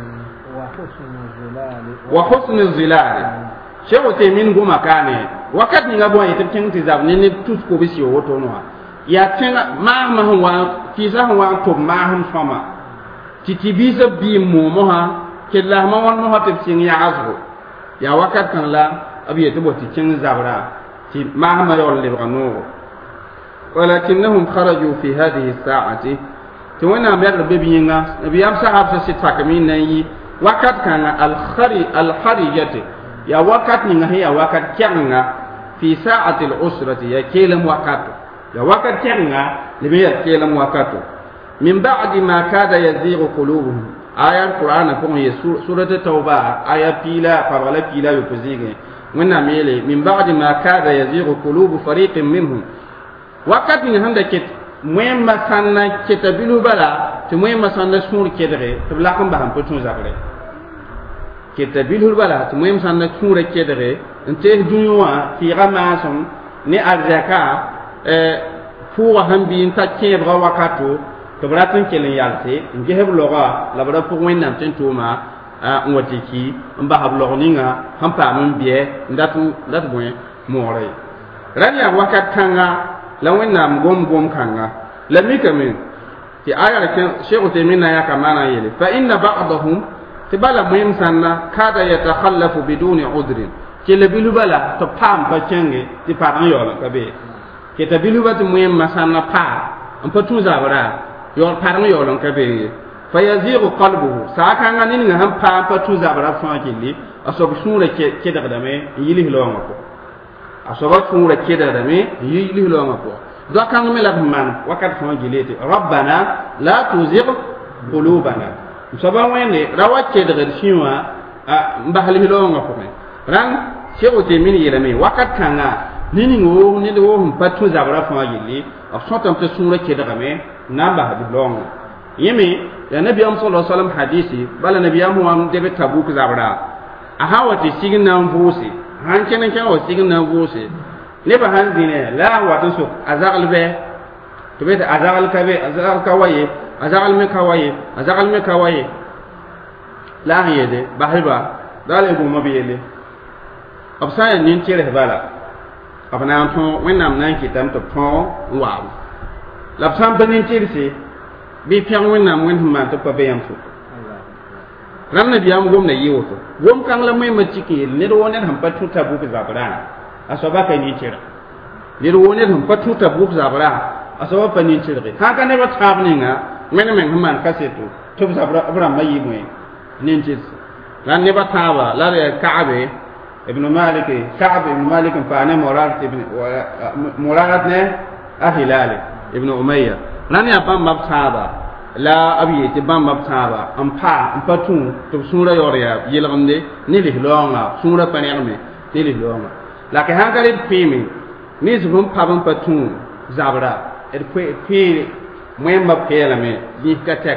wa husnul zilal shehu te min goma kane wakat ni ngabo yitin tin ti zab ni ni tus ko bisi woto no ya tenga ma ma wa fi sa wa to ma hum fama titi bisa bi mo mo ha ke la ma won mo ha te sin ya azu ya wakat kan la abi to boti tin zabra ti ma ma yol le bano walakinnahum kharaju fi hadhihi as-sa'ati to wana mer be biyinga nabiyam sahab sa sit fakamin nayi wakat kan al-khari al-kharijati ya wakat ni ngahi ya wakat kyanga fi sa'ati al-usrati ya kelam wakat ya wakat kyanga libe ya kelam wakat min ba'di ma kada yazighu qulubuhum aya al-qur'an ko ye surat at-tauba aya pila parala pila yo kuzige wana mele min ba'di ma kada yazighu qulubu fariqin minhum wakat ni handa ket moyen masanna ketabilu bala to moyen masanna sur kedre to la ko baham ko tun zabre ketabilu bala to moyen masanna sur kedre ente dunywa fi ramason ni arzaka euh pour hambi ta kebra wakato to bratin kelen yalte nge heb loga la bra pour wen nam ten tuma a ngotiki mba hab logninga hampa mun biye ndatu ndatu boy more rania wakat kanga la wen nam gom gom kanga la mikamin ti aya ke sheikh utemina ya kamana yele fa inna ba'dahum tibala muhim sanna kada yatakhallafu biduni udrin kele bilubala to pam pa chenge ti paran yola kabe ke tabiluba ti muhim masanna pa on pa tuza bara yol paran yola kabe fa yazigu qalbuhu saka ngani ni ham pa pa tuza bara fa kili asob sura ke ke daga dame yili hilonga ko asob sura ke daga dame yili hilonga ko do kan me la man wakat fa gilete rabbana la tuzigh qulubana saba wene rawat ke daga shiwa mbahali hilonga ko me ran sheikh te min yelame wakat kanga nini ngo ni do hum patu zabra fa gili af sotam te sura ke daga me namba hadi longa yemi ya nabi am sallallahu alaihi wasallam hadisi bala nabi am wa de tabuk zabra a hawati sigin nan busi han kenan kan wa sigin nan busi ne ba han dine la wa to so azagal be to be azagal ka be azagal ka waye azagal me ka waye azagal me ka waye la yede bahiba dale go mabiyele absaya nin tere bala abana to wenam nan kitam to pon waaw la sam banin tirsi bi pian wenam wen ma to pa be yam fu ram na biyam gom na yiwoto gom kan la mai maciki ne do wonen ham patu tabu ke zabara asoba ka ni tira ne do wonen ham patu tabu ke zabara asoba pa ni tira ha ka ne ba tabni nga men men man kasetu to zabara abra mai mu ne tis ran ne ba taba la ya ka'be ibn malik ka'b ibn malik fa ana murad ibn murad ne ahilal ibn umayya ran ya bam bab taba la abiye ti bam bab taba am pa am patu to sura yoriya yelgamde ni li longa sura panerme ni li longa la ke hangare pimi ni zubum pa bam patu zabra er kwe pi mwemba pela me ni katek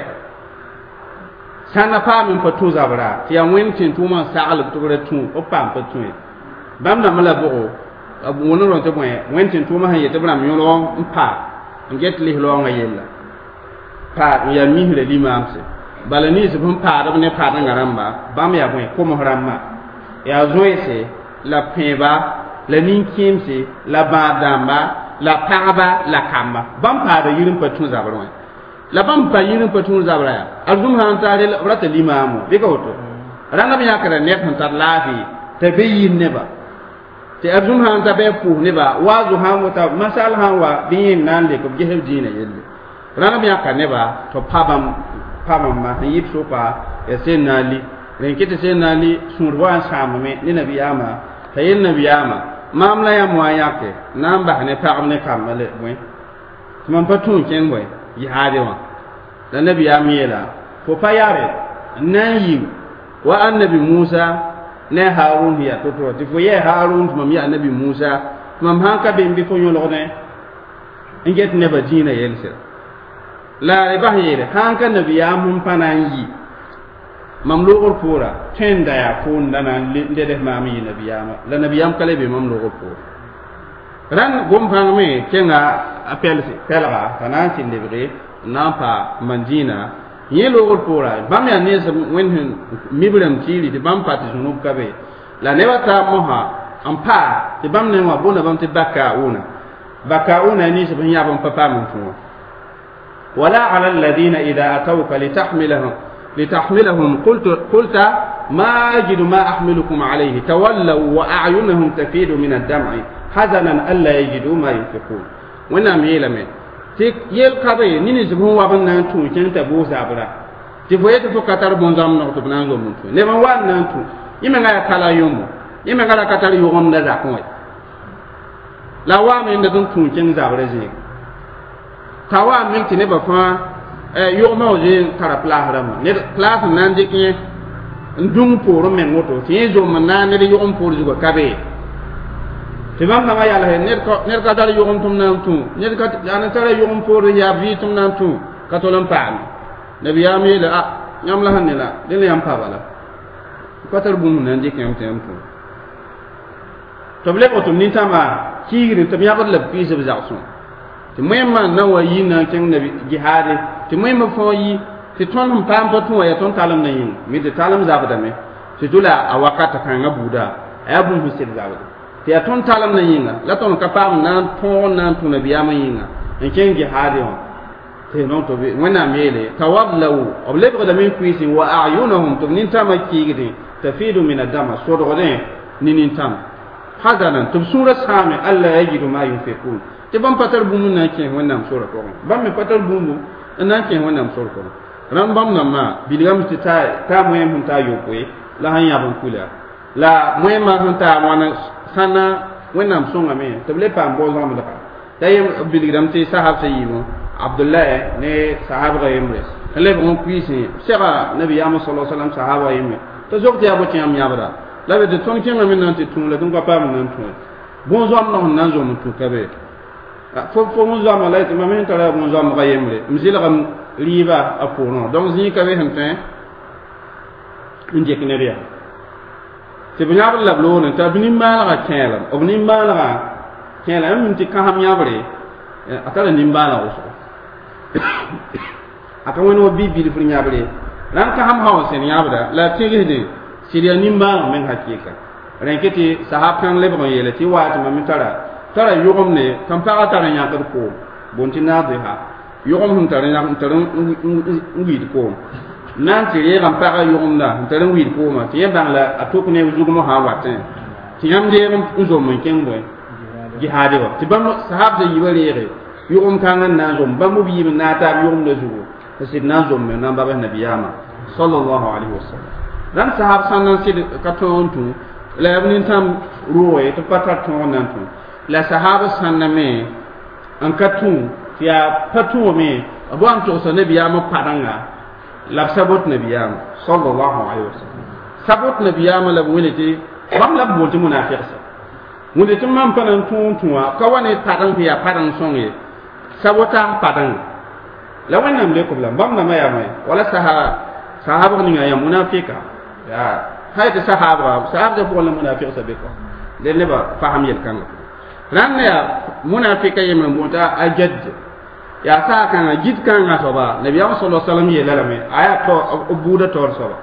sana pa min patu zabra ti an wentin tuma sa'al to retu o pam patu bam na mala bo abu wono ron to mwe wentin tuma han yete bram yolo mpa nget li longa yella pa ya mihre limamse balani zubum pa da ne pa da ngaramba bam ya mwe ko mo ramma ya zoese la peba la ninkimse la badamba la paaba la kamba bam pa da yirin patu zabra wa la bam pa yirin patu zabra ya azum han tare la rata limamu be ko to ranga bi yakara net han tar lafi te be yin ne ba te azum han ta be pu ne ba wazu han wata masal han wa bi yin nan le ko jehel dina yelle ranga bi yakara ne ba to pabam pabam ma yip so pa e senali ren kete senali surwa samame ni nabiyama tayin nabiyama mamla ya mo yake namba ne ta'am ne kamale boy man patun ken boy yi hade wa da nabi ya miyela fo payare nayi wa annabi Musa ne Harun ya to to ti fo ye Harun to mi annabi Musa mam hanka be mbi fo nyolo ne inget ne ba dina yelse la ba yele hanka nabi ya mun panangi mamlu'ul pura tenda ya kun dana de de mami nabiyama la nabiyam kale be mamlu'ul pura ran gom fang me kenga apel si pelga tanan sin debre nampa manjina yẽ loogr poora bãmb yaa nees wẽnd sẽn mibrame tiiri tɩ bãmb pa tɩ zũnub ka be la nebã taa mosã n paa tɩ bãmb ne wã boonda bãmb tɩ bakauna bakauna ninsb sẽn yãb n pa paam n tũ wã ولا على الذين إذا أتوك لتحملهم لتحملهم قلت قلت ما أجد ما أحملكم عليه تولوا وأعينهم تفيض من الدمع حزنا ألا يجدوا ما ينفقون ونعم يلمي تك يل كبي نيني زبون وابن نانتو كنت بوزا برا تفويت فو كتر بونزام نقطة بنانزو منتو نبا وان نانتو يمن غاية كلا يوم يمن غاية كتر يوم نزا كوي لا وامن ندن تون كن زابر زيك tawa min tɩ nebã fãa yʋgmã o zeen tara place rãmba ned place n na n dɩk yẽ n dũng poor n meng woto tɩ yẽ zom n na n ned yʋgm poor zugã ka be tɩ bãmb nãngã yalse ned ka tar yʋgm tɩ m na n tũ ned yaa na tara yʋgm poor yaa vɩɩ tɩ m na n tũ ka tol n paame nabiyaam yeele a yãmb la sẽn ne la dẽ la yãmb pa bala ka tar bũmb n na n dɩk yãmb tɩ yãmb tũ tɩ b leb woto nin-tãmbã kiigr tɩ b yãbd la b piisb zagsõ tɩ mõema na wa yi na kẽng nabi jihade tɩ mõema fõo yi tɩ tõnd sẽn paam pa tũ wã yaa tõnd talem na yĩng mi tɩ talem zabdame tɩ tʋ la a wakata kãngã buuda a yaa bũmb sẽn sɩd zabde tɩ yaa tõnd talem na yĩnga la tõnd ka paam na n tõog n na n tũ nabiyaamã yĩnga n kẽng jihade wã tɩ non tɩ wẽnnaam yeele tawadlaw b lebgdame n kuiisẽ wa ayunahum tɩ b nin-tãmbã kiigdẽ tafiidu min adama sodgdẽ ne nin-tãmb hazanan tɩ b sũurã sãame alla yajidu ma yunfikun tɩ bãmb pa tar bũmb n na n kẽes wẽnnaam sorã pʋgẽ bãmb me pa tar bũmb n na n kẽes wẽnnaam sorã pʋgẽ rãmb bãmb nambã bilgame tɩ taa moẽm sẽn taa yopoe la sẽn yãb n kula la moẽmã sẽn taa wãna sãnna wẽnnaam sõngame tɩ b le paam bo-zãmbdga t'a yem bilgdame tɩ sahab sã yɩɩmõ abdullah ne sahabga yembre n lebg n kuiisẽ sega nabiyaamã sa sallam sahaba yembre t'a zog tɩ yaa bo tɩ yãmb yãbda la be tɩ tõnd kẽngame na n tɩ tũ la tɩ n ka paam n na n tũ bõn-zoamdã sẽn na n zom n tũ ka be fo fo mun zama la ti mamin tara mun zama ga yemre mzilgam riba a pono donc zi ka be hantin inje kineria te bunya la blone ta bini mala ga kela obni mala ga kela min ti ka ham yabre atala ni mala o so aka wono bi bi fur nyabre ran ka ham hawo sen yabra la tege de siria ni mala men hakika ran keti sahab kan le bon yele ti wa ti mamin tara tara yʋgem ne kan pagã tar n yãkd koom boon tɩ naadɩsa yʋgem sẽn tar n tar n wiid koom na n tɩ reegã n pagã yʋgemda n tar n wiid koomã tɩ yẽ bãng la a tok ne zugmã sã n watẽ tɩ yãmb deeg n zom n kẽng bõe jihaade wa tɩ bãmb sahab sã yiibã reege yʋgem kãngã n na n zom bãmb b yiib n na n taab yʋgemda zugu tɩ sɩd na n zom me na n babs nabiyaamã sallallahu alaihi wasallam rãmb sahab sãn n sɩd ka tõog n tũ la b nin-tãmb roe tɩ pa tar tõog n na n tũ la sahaba sanname an katu ya patu me abu am to so nabiyama padanga la sabot nabiyama sallallahu alaihi wasallam sabot nabiyama la wonete bam la bonti munafiq sa wonete mam panan tun tuwa ka wane padang ya padang songe sabota padang la wannan le ko bam na maya mai wala sahaba sahaba ni ya munafika ya hayta sahaba sahaba ko la munafiq sa be ko le ne ba faham yel kan ran ya munafika yema mota ajad ya sa kan jid kan ga soba nabi sallallahu alaihi wasallam ye lalame aya to buda tor soba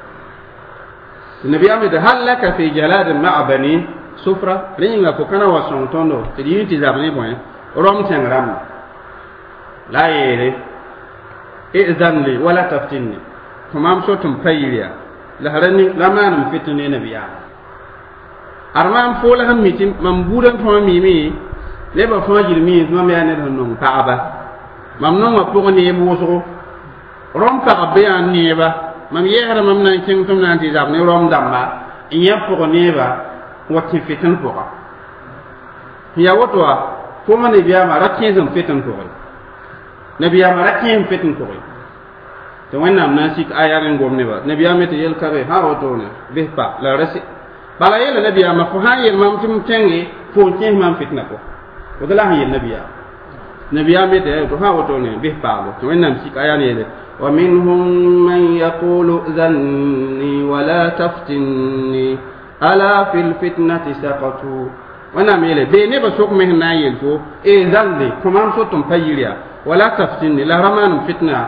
nabi amid halaka fi jalad ma'a bani sufra ringa ko kana wa son tondo ti yiti zabne boy rom tengram la yere izan li wala taftinni tamam so tum payriya la harani lamanum fitne nabiya arman fola ham mitim mam budan to mimi le ba fo jirmi no me ane non paaba mam non wa pour ne boso rom pa be an ne ba mam yehra mam nan king tum nan ti jab ne rom damba iya pour ne ba wati fitan pour ya woto ko man ne biya ma rakin zam fitan pour ne biya ma rakin fitan pour to wannan nan sik ayarin gomne ba ne biya mete yel kabe ha woto ne be pa la rasi bala yela nabiya ma fo han yel mam tum tenge fo teng mam fitna ko o dala han yel nabiya nabiya me de to ha woto ne be paabo to wenam sik aya ne de wa minhum man yaqulu zanni wa la taftinni ala fil fitnati saqatu wana mele be ne ba sok me na yel fo e zanni ko mam so tum payiriya wala taftinni la ramanum fitna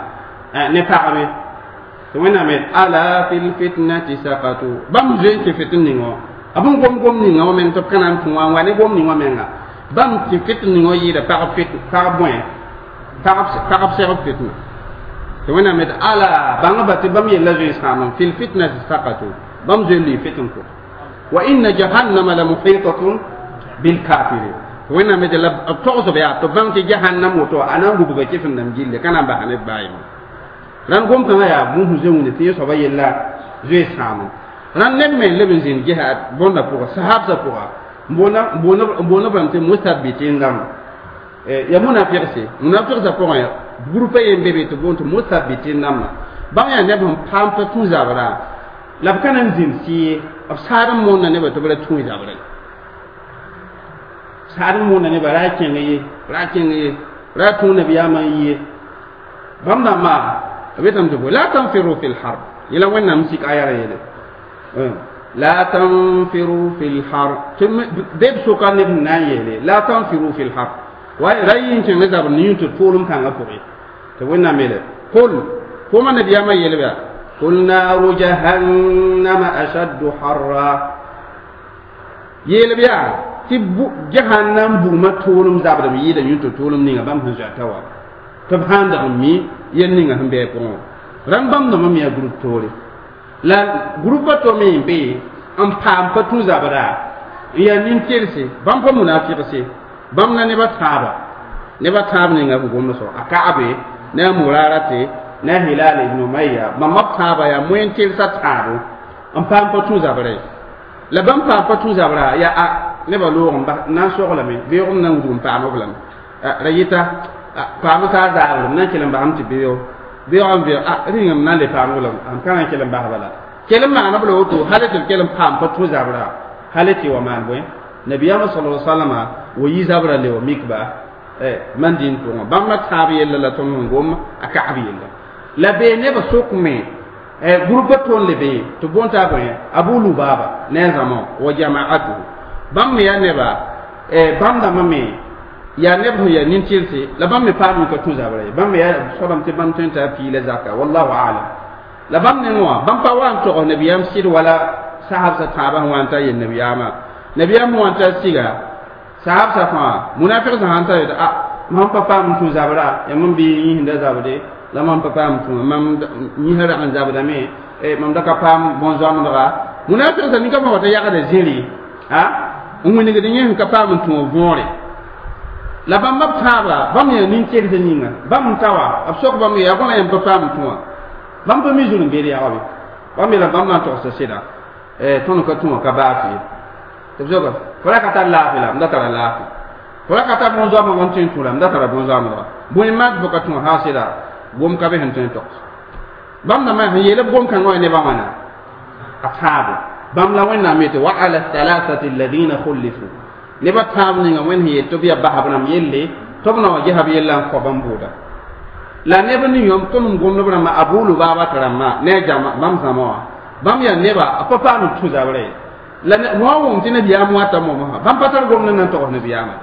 ne pagbe to wẽnnaam me ala fil fitnati saqatu bãmb zoe tɩ fitn ningõ a bõn gom-gom ningã wã meng tɩ b ka na n tũ wã n wa ne gom ningã menga bãmb tɩ fitn ningõ yɩɩda pagb fit pagb bõe pagb segb fitna tɩ wẽnnaam me ala bãngã ba tɩ bãmb yella zoe sãamam fil fitnati saqatu bãmb zoe lʋɩ fitn ko wa inna jahannama la muhitatun bil kafirin wẽnnaam me tɩ la b togsb yaa tɩ bãmb tɩ jahannam woto a na n gubga kɩfendame gille ka na n basa ned baa yẽma rãnd gom-kãngã yaa bũmb zoe wũnde tɩ yẽ soaba yella zoe sãamem rãnd neb me leb n zĩnd gesa bõnda pʋga sahabsã pʋga n boona bãmb tɩ muthabitin rãmb ya munafɩgse munafɩgsã pʋgẽ grupa yen be be tɩ boon tɩ muthabitin rãmbã bãmb yaa neb sẽn paam pa tũ zabrã la b ka na n zĩnd sɩ ye b saad n moonna nebã tɩ b ra tũ zabrã saad n moonna nebã ra kẽng ye ra kẽng ye ra tũ nabiyaamã n yɩ bãmb dãmbã b yetame tɩ bo la tanfiru fi lharb yela wẽnnaam sik aya ra yeele la tanfiru fi lharb tɩ deb soka neb sẽn na n yeele la tanfiru fi lharb wa ra yɩn kẽng ne zabr ne yũ tɩ d foolem kãngã pʋgẽ tɩ wẽnnaam yeele qul foma nabiyaamã yeelb yaa قل نار جهنم أشد حرا يلبيا تبو جهنم بوما تولم زابدم يدا ينتو تولم نيغا بام هنجا توا تبهان دمي ينيغا هم بيكون ران بام نما ميا غروب تولي لا غروب تو مي بي ام پام پتو زابدا يا نين تيرسي بام پا منافقسي بام نا نبا تابا نبا تاب نيغا بوغم سو اكابي نا مراراتي na hilal ibn umayya mamma taba ya moyen tel sa tabo am pam pa tu zabare la bam pam pa tu zabara ya a ne ba lo ba na so la me be rum nan dum pa ma blan rayita pa ma ka zabara nan kelam ba am ti be yo be am be a ringam nan le pa ma blan am kan kelam ba bala kelam ma na blo to halatul kelam pam pa tu zabara halati wa man boy nabiyama sallallahu alaihi wasallam wa yi zabara le wa mikba eh man din to bam ma tabi yella la to ngom akabi yella la be ne ba sokme e groupe ton le be to bonta ko abu lubaba ne zamo wa jama'atu bam ya ne ba e bam da mame ya ne bu ya nin tilsi la bam me pamu ko tu zabare bam ya sobam te bam tenta fi la zakka wallahu a'lam la bam ne noa bam pa wan to nabiyam sir wala sahab sa taba wan ta yin nabiyama nabiyam wan ta siga sahab sa fa munafiq sa hanta a mam pa pamu tu zabara ya mam bi yin da zabade la mam pa pam tu mam ni hara an zabada me e mam da ka pam bon zam da munafiq sa ni ka ma wata ya ka de zeli ha umu ni ga de yin ka pam tu vore la bam mab taba bam ya nin kel de ninga bam tawa ab sok bam ya ko na yam pa pam tu bam pa mi junu be ya wa bam la bam na to sa sida e ton ka tu ka ba fi to joga fara ka ta la fi la nda ta la fi fara ka ta bon zam won tin tu la nda ta bon zam la bu mat bu ka tu ha sida bom ka be han tin tok bam na ma yele bom kan ngoy ne ba mana atabu bam la wen na mete wa ala thalathati alladhina khulifu ne ba tab ni nga wen he to biya ba habnam yelle to na wa jahab yella ko bam buda la ne ba ni yom to num gom no ma abulu baba tarama ne jama bam samawa bam ya ne ba apapa no tu zabre la ne wa won tin biya mu ata mo ma bam patar gom nan to ne biya ma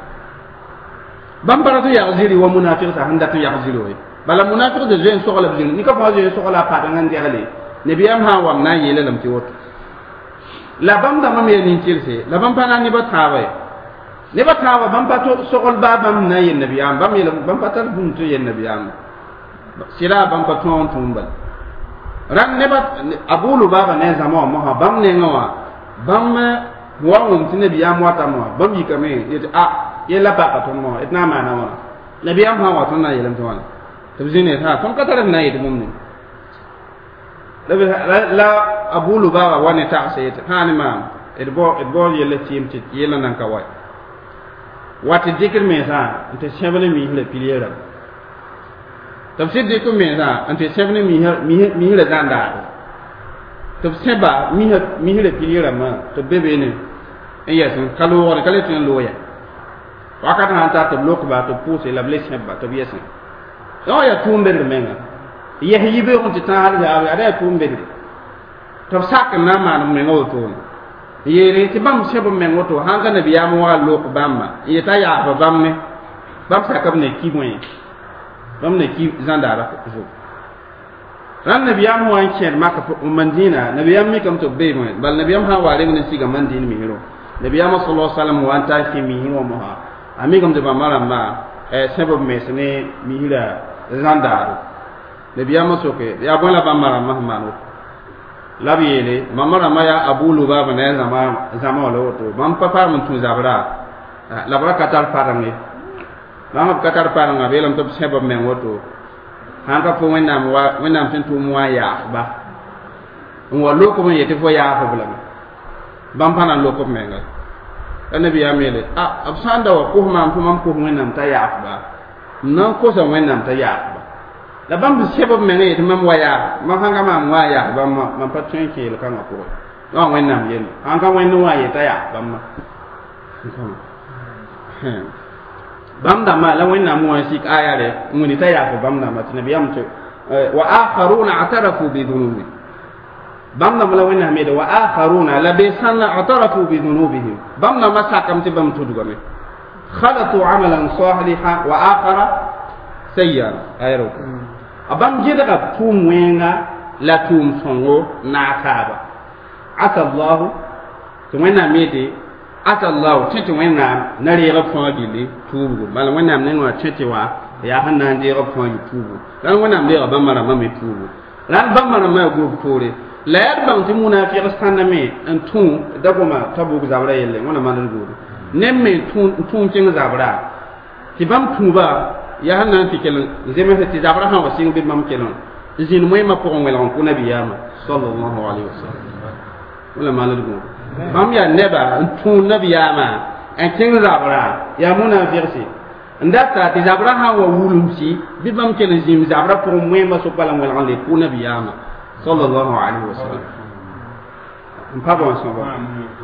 bam paratu ya ziri wa munafiq sa handa to ya ziri we bala munafiq de jen so la bijin ni ka fa jen so la pa dangan diale nabiyam ha wa na yele lam ti wot la bam da mam yeni tirse la bam pana ni ba tawe ne ba tawa bam pato so gol ba bam na yen nabiyam bam yele bam patal bum to yen nabiyam sila bam pato on tumbal ran ne ba abulu baba ne zama mo ha bam ne ngawa bam wa won ti nabiyam wata mo bam yi kame yete a yela ba pato mo etna ma na wona nabiyam ha wa to na yele to wona تبزيني ها كم كتر النايد ممن لا لا أبو لبابا وانا تعسيت هاني ما إدبو إدبو يلا تيم تيت يلا نانكواي وات ذكر ميزا أنت سبنا ميهلا بيليرا تفسير ذكر ميزا أنت سبنا ميهلا ميهلا زاندا تفسير ميهلا ميهلا بيليرا ما تبيبيني إيه سن كلو ولا كلو تين لويا وقت هانتا تبلوك با تبوسي لبليس هبا تبيسن yo ya tumbe de menga ye yibe on ti tan ya ada tumbe de to sak na ma no menga to ye re ti bam sebo menga to hanga na biya mo wa lo ko bamma ye ta ya ba bamme bam sakam ne ki moy bam ne ki zandara ko ran nabiyam wan chen maka mandina nabiyam mi kam to be mo bal nabiyam ha wale min siga mandin mi hiro nabiyam sallallahu alaihi wasallam wan ta fi mi hiro mo ha ami kam de ba mara ma e sebo mesne mi hira zandaro nabiyam so ke ya bon la ba mara ma ma labiyele mamara ma ya abu lubaba na zama zama lo to bam papa mun tu zabra labra katar parange bam katar paranga belam to sebo men woto hanga fo wenam wa wenam tin tu moya ya ba wa loko men yete fo ya fo blam bam pana loko menga annabi ya mele ah absanda wa ko ma fu mam ko wenam ta ya ba nan ko sa wenam ta ya ba la bam sebo men yete mam wa ya ma hanga mam wa ya ba ma ma patun ke le kan ko no wenam yen hanga wenno wa yeta ya bam ma bam da ma la wenna mo sik aya de ngoni ta ya ko bam da ma nabiyam to wa akharuna atarafu bi dhunubi bam da ma la wenna me de wa akharuna la bi sanna atarafu bi dhunubihim bam da ma sakam ti bam tudu game khalatu amalan salihan wa akhara sayyan ayro abam jida ka tum wenga la tum songo na kaba asa allah to wenna me de ata Allah tete wena na re ga fo gili tubu bala wena ne no tete wa ya hanna ndi ga fo gi tubu dan wena me ga bamara ma me tubu lan bamara ma go tore la yar bam ti munafiq stanna me an tun da goma tabu ga zabra yelle wona ma nan go ne me tun tun kin zabra ti bam tuba ya hanna ti kelen zeme ti zabra ha wasin bi mam kelen zin moy ma ko ngel on ko nabiyama sallallahu alaihi wasallam wala ma nan go bam ya neba tun nabiyama en kin zabra ya munafiqi ndata ti zabra ha wa wulumsi bi bam ken jim zabra pour moi ma so pala ngel ngale ku nabiyama sallallahu alaihi wasallam pa bon so ba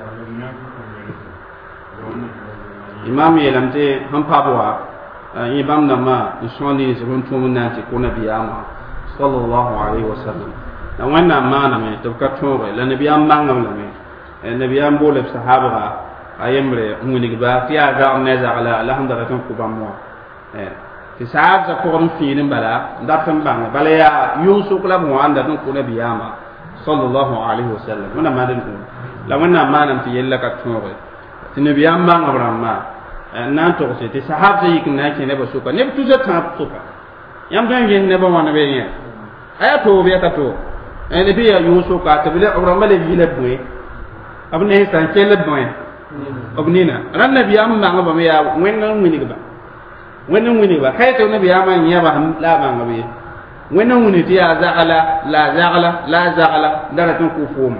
imam yelamte ham pa bo yi bam na ma ishoni se gon tun na ti ku nabiyama sallallahu alaihi wasallam na wanna ma na me to ka tore la nabiyama ngam la me nabiyam bolab sahaba ayemre nguni ba tiya ga on neza ala alhamdulillah tan ku bamwa eh ti sahab za ko on fiinin bala ndatam bang bala ya yusuf la mo anda tan ku nabiyama sallallahu alaihi wasallam wana madan ko la wana manam ti yella ka tore ti nabiyam bang abrahama nan to ti sahab za yik na ke ne ba suka ne tu za ta suka yam tan gen ne ba wana be ne aya to be ta to en bi ya yusuf ka tabile abrahama le vile bué abne san kele boy abnina ran nabi am ma ngaba me ya wenna wini ba wenna wini ba kay to nabi am nya ba la ba ngabe wenna wini ti ya zaqala la zaqala la zaqala dara tan ku fuma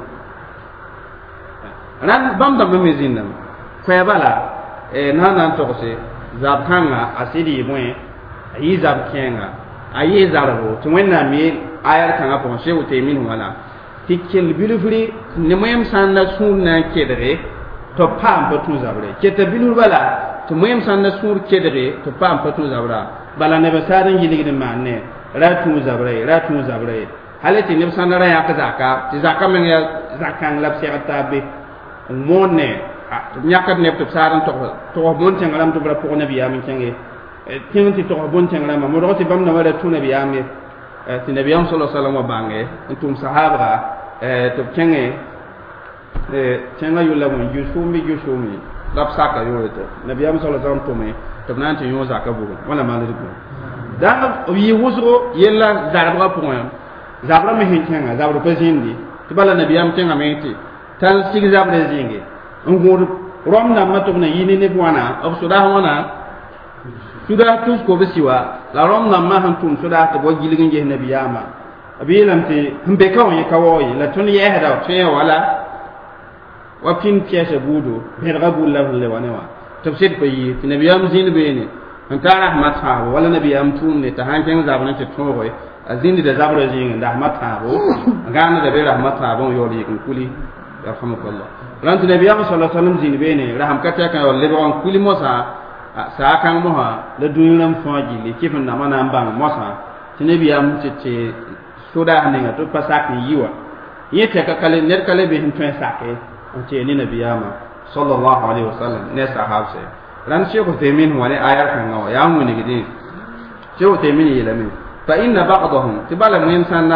ran bam da me zinna ko ya bala e nana to se zabkanga asidi moy ayi zabkenga ayi zarabo to wenna mi ayar kan ko se wote min wala tikel bilufri ne moyem sanda sunna kedere to pam patu zabre kete bilur bala to moyem sanda sur kedere to pam patu zabra bala ne basaran giligi de manne ratu zabre ratu zabre halati ne sanda ra yak zaka ti zaka men ya zakang lab se tabe monne nyakat ne to saran to to mon tengalam to bra ko nabi yamin tenge tin ti to bon tengalam mo do ti bam na wala tu nabi yamin ti nabiyam sallallahu alaihi wasallam bange antum sahaba eh to kenge eh tenga yula mo yusumi yusumi lab saka yoto nabiyam sallallahu alaihi wasallam to me to nanti yo zaka bugo wala malari ko dan wi wusro yella zarba point zabra me hin tenga zabra pesindi to bala nabiyam tenga me ti tan sig zabra zingi ngor rom na matok na yini ne bwana of suda wana suda tus ko besiwa la rom na ma han tum suda to bo giligin je nabiyama abilam te humbe kawon kawoyi la tun ye hada tun wala wa pin pièce budo berga bulla le wanewa tafsir bayi nabiyam zin bene an ta rahmat ha wala nabiyam tum ne ta hanken zabana te tun roy azindi da zabra zin da rahmat ha ro gana da be rahmat ha bon yori kun kuli yarhamukallah ran nabiyam sallallahu alaihi wasallam zin bene raham kata kan wala bon kuli mosa sa kan mo ha la dunam faji le kifin na mana mbang mosa tinabiyam tete soda ne to pasak ni yiwa yete ka kale ner kale be hin tuen sake on te ni nabiyama sallallahu alaihi wasallam ne sahabse ran shi ko temin wani ayar kan ngawa ya mun ni gidi shi ko temin yelame fa inna ba'dahum tibala mun sanna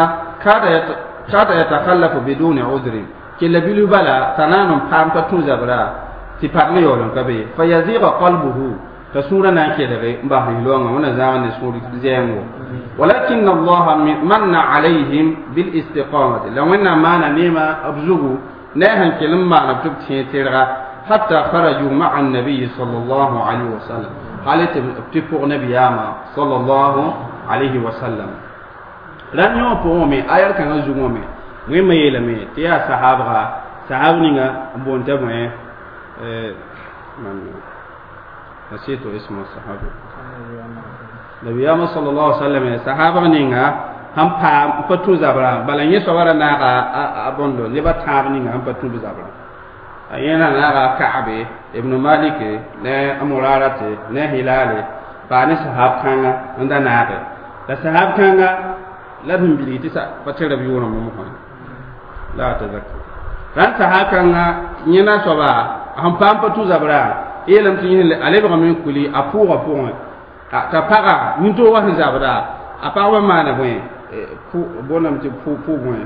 kada ya kada ya takallafu biduni udri kila bilu bala tananum pam ta tu zabra ti parle yolon kabe fa yaziga qalbuhu ta sura na ke daga ba hilonga wana zaman ne suri zengo walakin Allah manna alaihim bil istiqamati law anna mana nima abzugu na han kelim ma na tub tira hatta kharaju ma'a an-nabi sallallahu alaihi wasallam halit ti pour nabiyama sallallahu alaihi wasallam lan yo po me ayar kan zugo me we mayela me ti ya sahaba sahabninga bonta mo eh man nasitu ismu sahabi nabiyama sallallahu alaihi wasallam sahaba ninga ham pa patu zabra balanye sawara na ga abondo ne ba tabninga ham patu zabra ayena na ga ka'be ibn malik ne amurarate ne hilali ba ne sahab kanga anda na ga da sahab kanga labin biliti sa patira biyo na mu kan la tazakku ran sahab kanga nyina soba ham pam patu zabra elam tin ale ba min kuli apu apu ta paga min to wa zabra apa wa mana bwe pu bonam ti pu pu bwe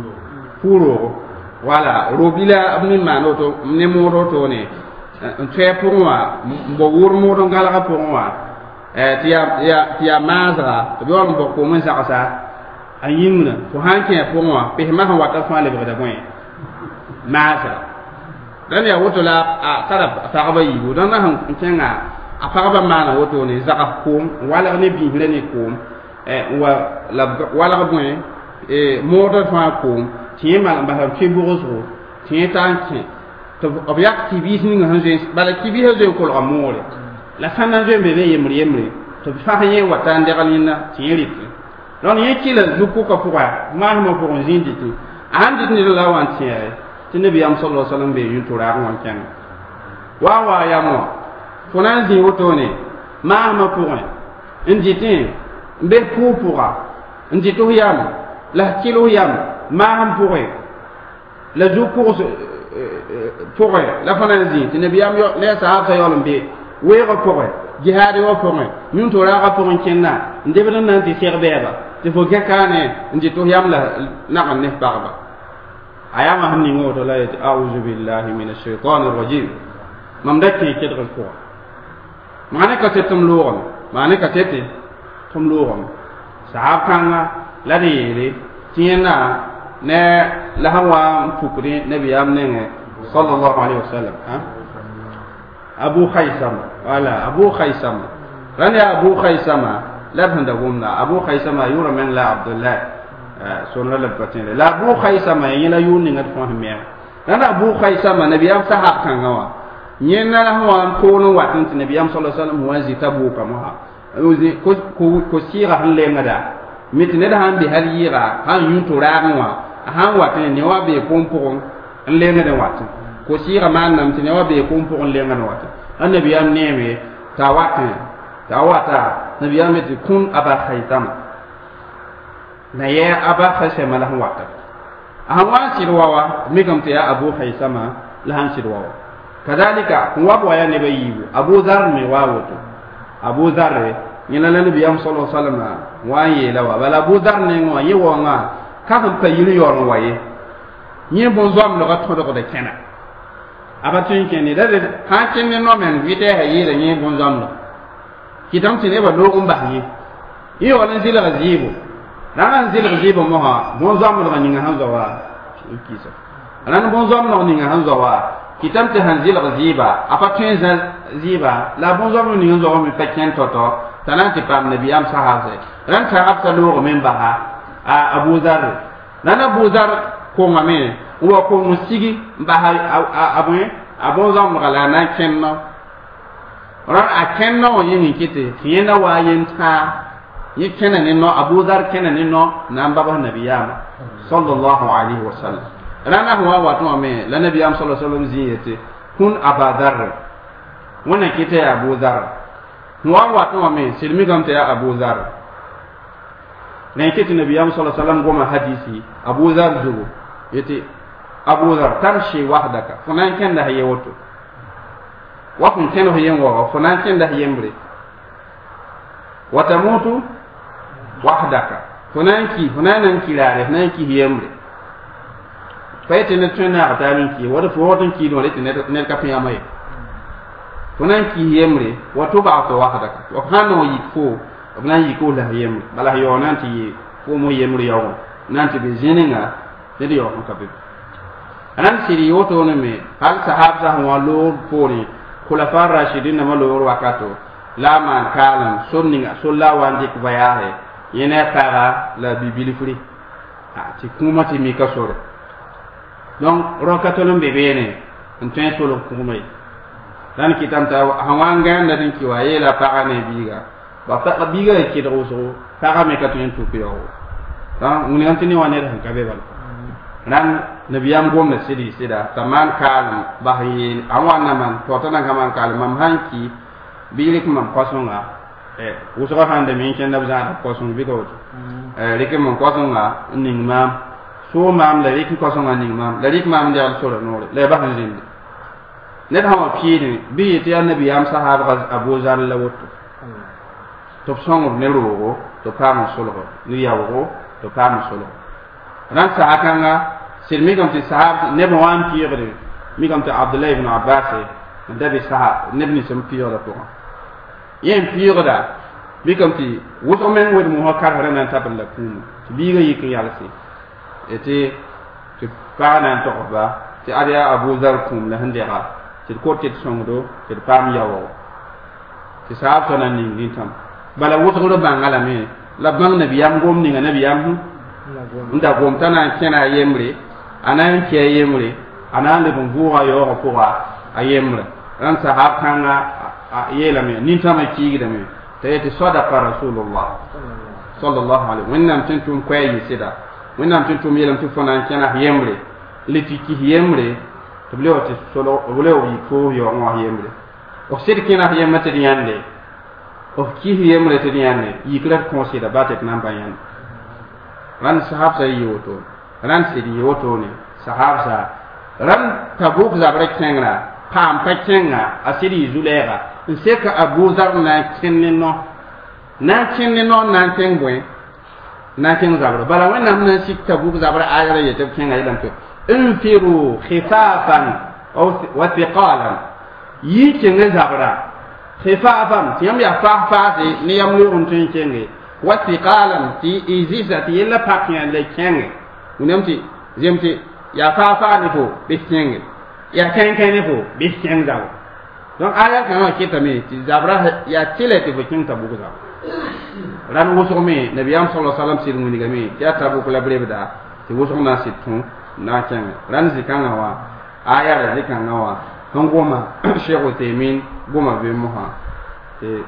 puro wala robila abni mano to ne moro to ne twe pourwa mbo wur moro ngala ka pourwa eh tia ya tia mazra to biwa mbo ko mun sa sa ayimna to hanke pourwa pe ma ha wata fa le bada bwe mazra dan ya woto la a tarab ta ba yibu dan na han kenga a fa ba mana woto ne zaka ko wala ne bi hire ne ko eh wa la wala bwe eh moro fa ko tiye mal ba ha fibuzo tiye tanki to obyak tibi sin nga hanje bala tibi hazo ko la mole la sanan je be yemri yemri to fa hanye watande galina tiye rit non yeki la zuku ko pourwa ma mo pour zindi tu andi ni la wan tiye tinabi am sallallahu alaihi wasallam be yutura wan kan wa wa ya mo fonan zi wotone ma ma pour indi tin be pour pourra indi to yam la kilo yam ma ham pouré la ju pour pouré la fananzi ti nabi am yo les sahaba yolum be we ko pouré jihad yo pouré ñun to ra ko pouré kenna ndebe nan ti cheikh beba ti fo gekane ndi to yam la na kan ne barba ayama hanni ngoto la yati a'udhu billahi minash shaitanir rajim mam dakki kedra ko mané ka tetum lurum mané ka tete tum lurum sahaba kanga la de yele tiena ne la hawa fukri nabi am ne sallallahu alaihi wasallam ha abu khaisam wala abu khaisam rani abu khaisama la handa gumna abu khaisama yura men la abdullah sunna la patin la abu khaisama yela yuni ngat fo hme rani abu khaisama nabi am sahab kan gawa nyena la hawa ko no watin nabi am sallallahu alaihi wasallam wazi tabu kama uzi ko ko sira halle ngada mitine da han bi hal yira han yunto raanwa han watin ne wa be pompon lenga da watin ko sira man nam tine wa be pompon lenga da watin annabi am neme tawatin tawata nabi am ti kun aba khaytam na ya aba khasama lahu wata han wa sirwawa migam te ya abu khaysama lahan sirwawa kadalika kun wa boya ne bayibu abu zar me wawoto abu zar nyina la nabi am sallallahu alaihi wasallam wa ye la wa bala bu dar ne ngo ye wo nga ka kan pa yiri yor wa ye nye bon zom lo ga to do de kena abatun ken ni da de ha ken ne no men vite ha yi le nye bon zom lo kitam tine ba lo umba yi yi wala zila gazibo ran zila gazibo mo ha bon zom lo ga ninga han zawa kisa ran bon zom lo ninga han zawa kitam te han zila gaziba abatun ziba la bon zom lo ninga zawa mi pa ken toto tananti pam nabi am sahaze ran ka afta lo men baha a abu zar nana abu zar ko ngame wo ko musigi baha abu abu zam gala na kenno ran a kenno yin kite yena wa yin ta yi kenan ni no abu zar kenan ni no nan baba nabi am sallallahu alaihi wasallam rana huwa wato me la nabi am sallallahu alaihi wasallam ziyete kun abadar wannan kite abu zar wa wato me silmi gamte ya abu zar ne kiti nabi sallallahu alaihi wasallam goma hadisi abu zar zugo yati abu zar tarshi wahdaka funan ken da haye wato wa kun ken haye wa funan ken da haye mbre watamutu wahdaka fonanki fonanan kirare nanki hiyemre paite ne tuna ta min ki wada fo wadon ki no leti ne ka fiya mai fonanki hiyemre wato ba to wakada wa hano yi fo nan yi ko la hiyemre bala yo nan ti fo mo yemre yo nan ti be jeninga ne yo ko ka be anan siri yoto ne me hal sahabza wa lo pori khulafa rashidin na malo wakato la man kalam sunninga sulla wandi ko bayahe yene kara la bibili furi ha ti kuma ti mi kasore donc rokato lo be bene ntwen to lo kuma dan kitam ta hawanga na din ki waye la para ne biga ba ta biga ki do so para me ka tun tu piyo dan mun antini wane ran ka be bal nan nabiyam gom na sidi sida taman kalam bahi awana man to tan kaman kalam mam hanki bilik mam kosonga eh usra hande min ken da bza koson bi ko eh leke mam kosonga ning mam so mam la leke kosonga ning mam la leke mam da so no le ba han zin ne da ma pini bi ti annabiyam sahaba abu zar la wotu to songo ne ro to pam solo ni yawo to pam solo ran sa akanga sirmi kam ti sahab ne mo wan piyore mi kam ta abdullah ibn abbas da bi sahab ne bi sam piyore ko yen piyore da mi kam ti wuto men wed mo hakar hare nan tabal la kum bi ga yik yalsi ete ti kana to ba ti adia abu zar kum la hande ha ti ko ti songdo ti pam yawo ti sahab to nan ni ni tam bala wuto do bangala me la bang nabiyam gom ni nabiyam nda gom tana kena yemre anan ke yemre anan le bonvura yo ko ayemre ran sahab kanga yela me nin tama kigi da me tayati sadaqa rasulullah sallallahu alaihi wasallam tintum kwayi sida wannan tintum yelam tu fona kena yemre liti ki yemre to blewati solo blewo yi ko yo ngo yemre o sidi kena yemre te yande o ki yemre te yande yi klat consider batet namba yande ran sahab sa yoto ran sidi yoto ne sahab sa ran tabuk zabra kengra pam pa kenga asidi zulega nseka abu zar na kenno na kenno na kengwe na ken zabra bala wana na sik tabuk zabra ayara yete kenga idan to infiru khifafan aw wa thiqalan yi kenga zabra khifafan tiyam ya fa fa ni yamlu untun kenge wasiqalan ti izizati yella paknya le kenge unemti zemti ya fa fa ni fo biskenge ya ken ken ni fo biskenge daw donc aya kan ke tame ti zabra ya tile ti fo kin tabu zaw ran woso me nabiyam sallallahu alaihi wasallam silmu ni game ya tabu kula brebda ti woso na situ na ken ran zikanga wa aya da zikanga wa ngoma sheikh Uthaymeen goma be moha te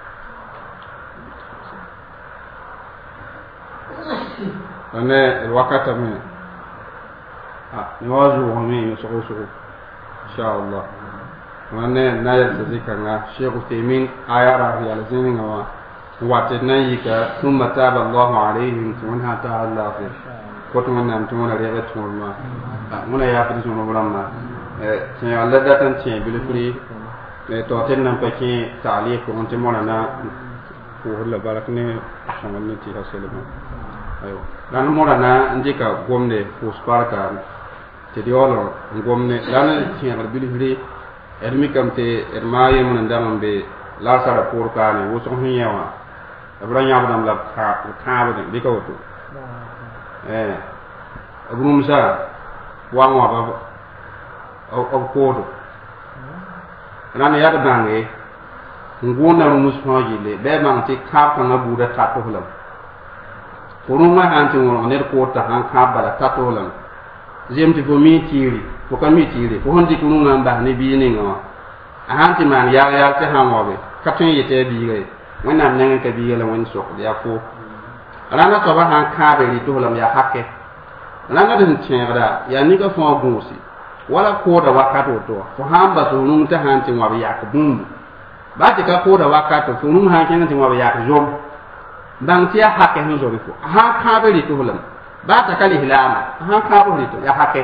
ane wakata me ah ni wazu wame so so inshallah ane naya zikanga sheikh Uthaymeen ayara ya lazini ngawa watna yika thumma taba Allah alaihim tunha ta'ala fi kotuma nan tuma rega tuma muna ya fi tuma bulamma eh tin Allah datan tin bilfuri eh to ten nan paki ta'liq ko on timona na ko la barakne shamani ti haselma ayo dan mora na ndika gomne ko sparka te diolo gomne dan tin ar bilfuri ermi kamte ermaye mun ndambe la sara pour kane wo so hiyawa abranya abdam la ka ka ba de ko to eh abum sa wa wa ba o o ko do ran ya da bange ngona musma jile be man ti ka ka na buda ta to lam kuruma anti won ner ko ta han ka bala ta to lam zemti fo mi tiri fo kan mi tiri fo hondi kununga mba ne bi ni ngawa ahanti man ya ya ta han wabe ka tun yete bi gai wannan nan ka bi la wani so ya ko rana to ba han ka be ri to lam ya hakke rana din chenra ya ni ka fo gunsi wala ko da wakato to fo hamba to nun ta hanti wabe ya ka bum ba ti ka ko da wakato fo nun han kenan tin wabe ya ka jom dan ti ya hakke no zo ko ha ka be ri to lam ba ta kali hilama ha ka bo ri to ya hakke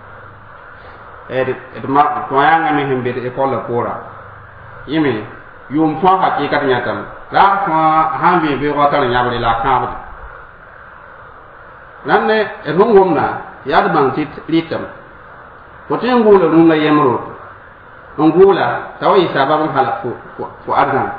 ed ed ma ko ya ngame hembe de ko la pora yimi yum fa hakika nyatam la fa ha be be ko tan nyabre la ka nan ne rungomna ya da ban tit ritam ko tin ngula runga yemro ngula tawi sababun halak fu fu argan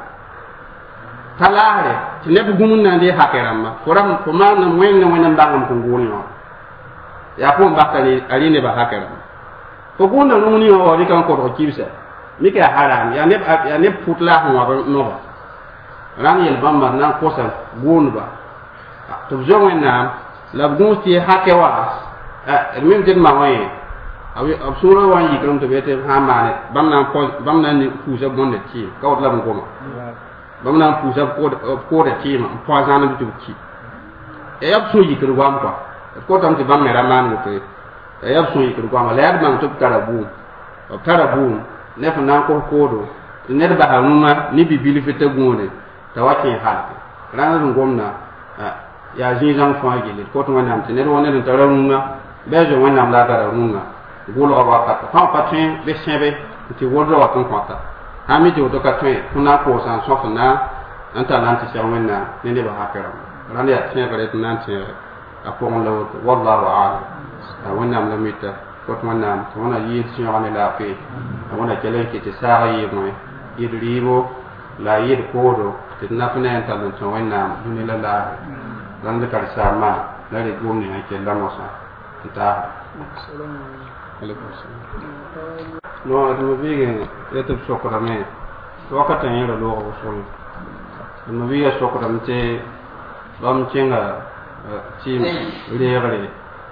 talare tine bu gumun nan de hakeramma foram ko ma na wen na wen bangam ko ngulno ya ko mbakali ali ne ba hakeram ko gunda nuni o ri kan ko ko kibsa mi ka haram ya ne ya ne putla ho wa no ran yel bamba nan ko sa gunba to jongen na la gunti hakewa eh min tin ma waye awi absuro wan yi kan to bete ha mane bam nan ko bam nan ni fusa bonde ci kawt la ko ma bam nan fusa ko ko de ci ma po zana bitu ci e abso yi kan wam kwa ko tam ti bam mera man wote e abso yi kan wam la yad man to tarabu tarabu ne fa nan ko ko do ne ba ha numa ni bibili fete gunde tawakin halke ran ngomna ya jinjan fa gele ko to wanam te ne wona ne tarunga bejo wanam la tarunga golo wa ka fa patin be sebe ti wodo wa ton kwata ami to to ka twen kuna ko san so na anta nan ti shawen na ne ne ba hakara ran ya tne bare nan ti a ko on lawo wallahu a'lam wanam la mita ko to wanam to wana yi ti shawani la fi wana kele ki ti sa yi mo yidribo la yid kodo ti nafna anta non to wanam dunila la dan da karsa ma la re gomni ake lamosa ta alaikum salam no adu bige yetu sokora me wakata yero lo ko so no biya sokora mte bam chenga tim lere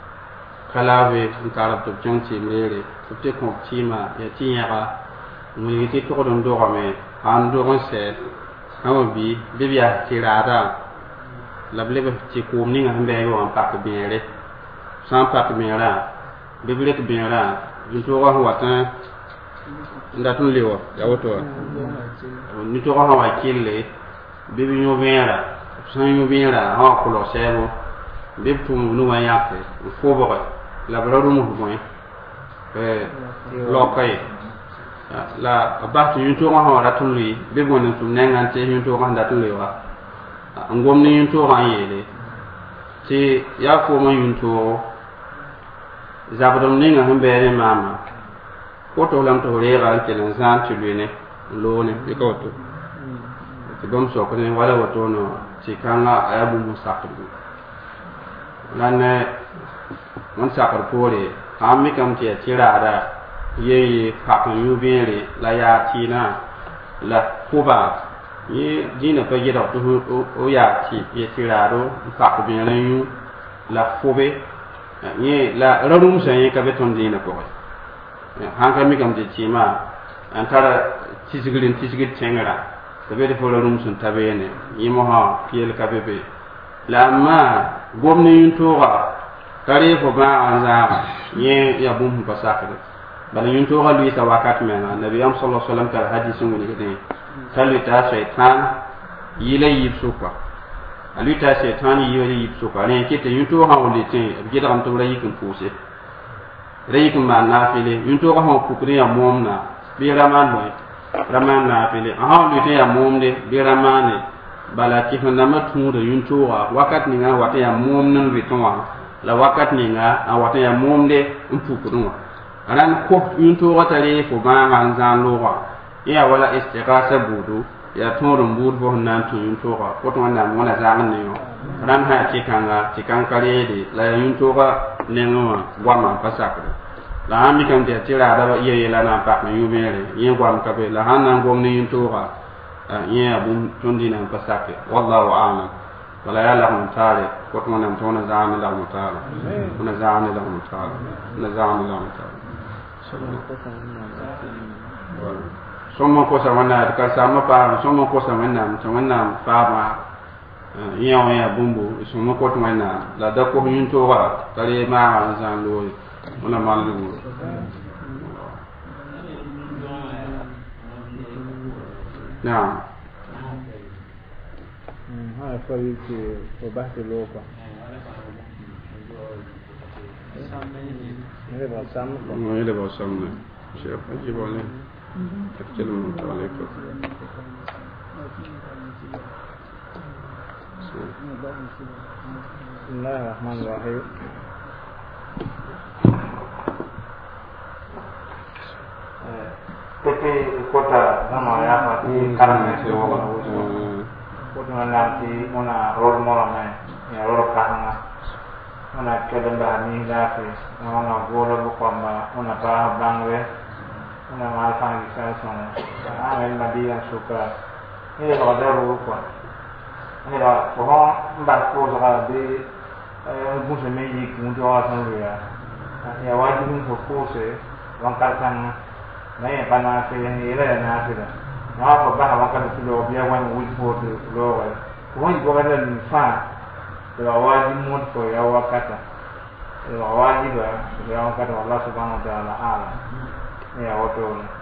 kalabe ntarab to chonti lere to te ko tima ya tinya ba no yiti to ko don do me an do on se amobi bibia tirada la blebe ti ko ni nga mbe yo am pak biere sans pak biera bibile ko biera ni to wa watan ndatun lewo ya woto ni to wa wa kille bibi nyo biera san nyo biera ha ko lo sebo bib tum nu wa yafe fo bo la bradu mu bo eh lo kay la ba tu ni to wa wa ratun li bibi won tum nengan te ni to wa ndatun lewa ngom ni yunto ran yele ti ya ko man yunto zabdom ni nga hambe ne mama ko to lam to re ran ke nan san ti lene lo ne e ko to ti dom so ko ne wala wato no ti kanga ayabu musaqib nan ne mon sakar pore ammi kam ti tira da ye ka kan yu bere la ya tina la kuba ye dina pa yeda to o ya ti ye tirado fa ko bien yu la fobe ye la radum sanye ka beton dina ko han ka mi kam de tima antara tisigilin tisigit tengara to be de fo radum sun tabene yimo ha piel ka bebe la ma gomni yun to ga tare fo ba anza ye ya bum pa sakre bala yun to ga lui sa wakat mena nabi am sallallahu alaihi wasallam ka hadith ngoni gede salita shaitan yile yib suka alita shaitan yile yib suka ne kete yunto ha wole tin gida am to rayi kun puse rayi kun ma nafile yunto ha ho kukuri ya momna bi raman boy raman nafile ha lute ya momde bi ramane bala ki honna matu da yunto wa wakat ni nga wata ya momnan bitonwa la wakat ni nga a wata ya momde mpukurunwa ran ko yunto wata re fo ba ngan zan lowa ya wala istighasa budu ya torum bud bo nan to yun to ko to nan wala zaman ne yo ran ha ti kanga ti kan kare de la yun to ga ne no wa ma pasakre la mi kan de tira da ye ye la na pa me yu mere yin gwam ka be la han nan gom ne yun to ga ye abu tondi nan pasakre wallahu a'lam wala ya la mun tare ko to nan to na zaman la mun tare na zaman la mun tare na zaman la mun tare somo ko sa wana ka sama pa somo ko sa wana to wana fa ma yaw ya bumbu somo ko to wana la da ko yun to wa kare ma zan lo wala mal lu na ha fa yi ki ko ba ti lo ko ne ba sam ko ne ba sam ne chef ajibone أكتلم عليكم Bismillahirrahmanirrahim. Tapi kota nama apa di karena itu kota nanti mana ror mana ya ror kahanga mana kelembahan ni lagi mana golo bukan mana pah bangwe mana malfang bisa sana amen madian suka ini ada rupa ini lah pohon bakso sekarang di musim ini kemudian asal dia ya wajib untuk kose langkahkan này bạn nào thì nghĩ là nào thì nó có ba học cái thứ đồ bia quan vui phô từ đồ vậy cũng có cái lần pha rồi waji muốn rồi ao cái rồi waji rồi rồi cái đó Allah subhanahu wa ta'ala ala ya auto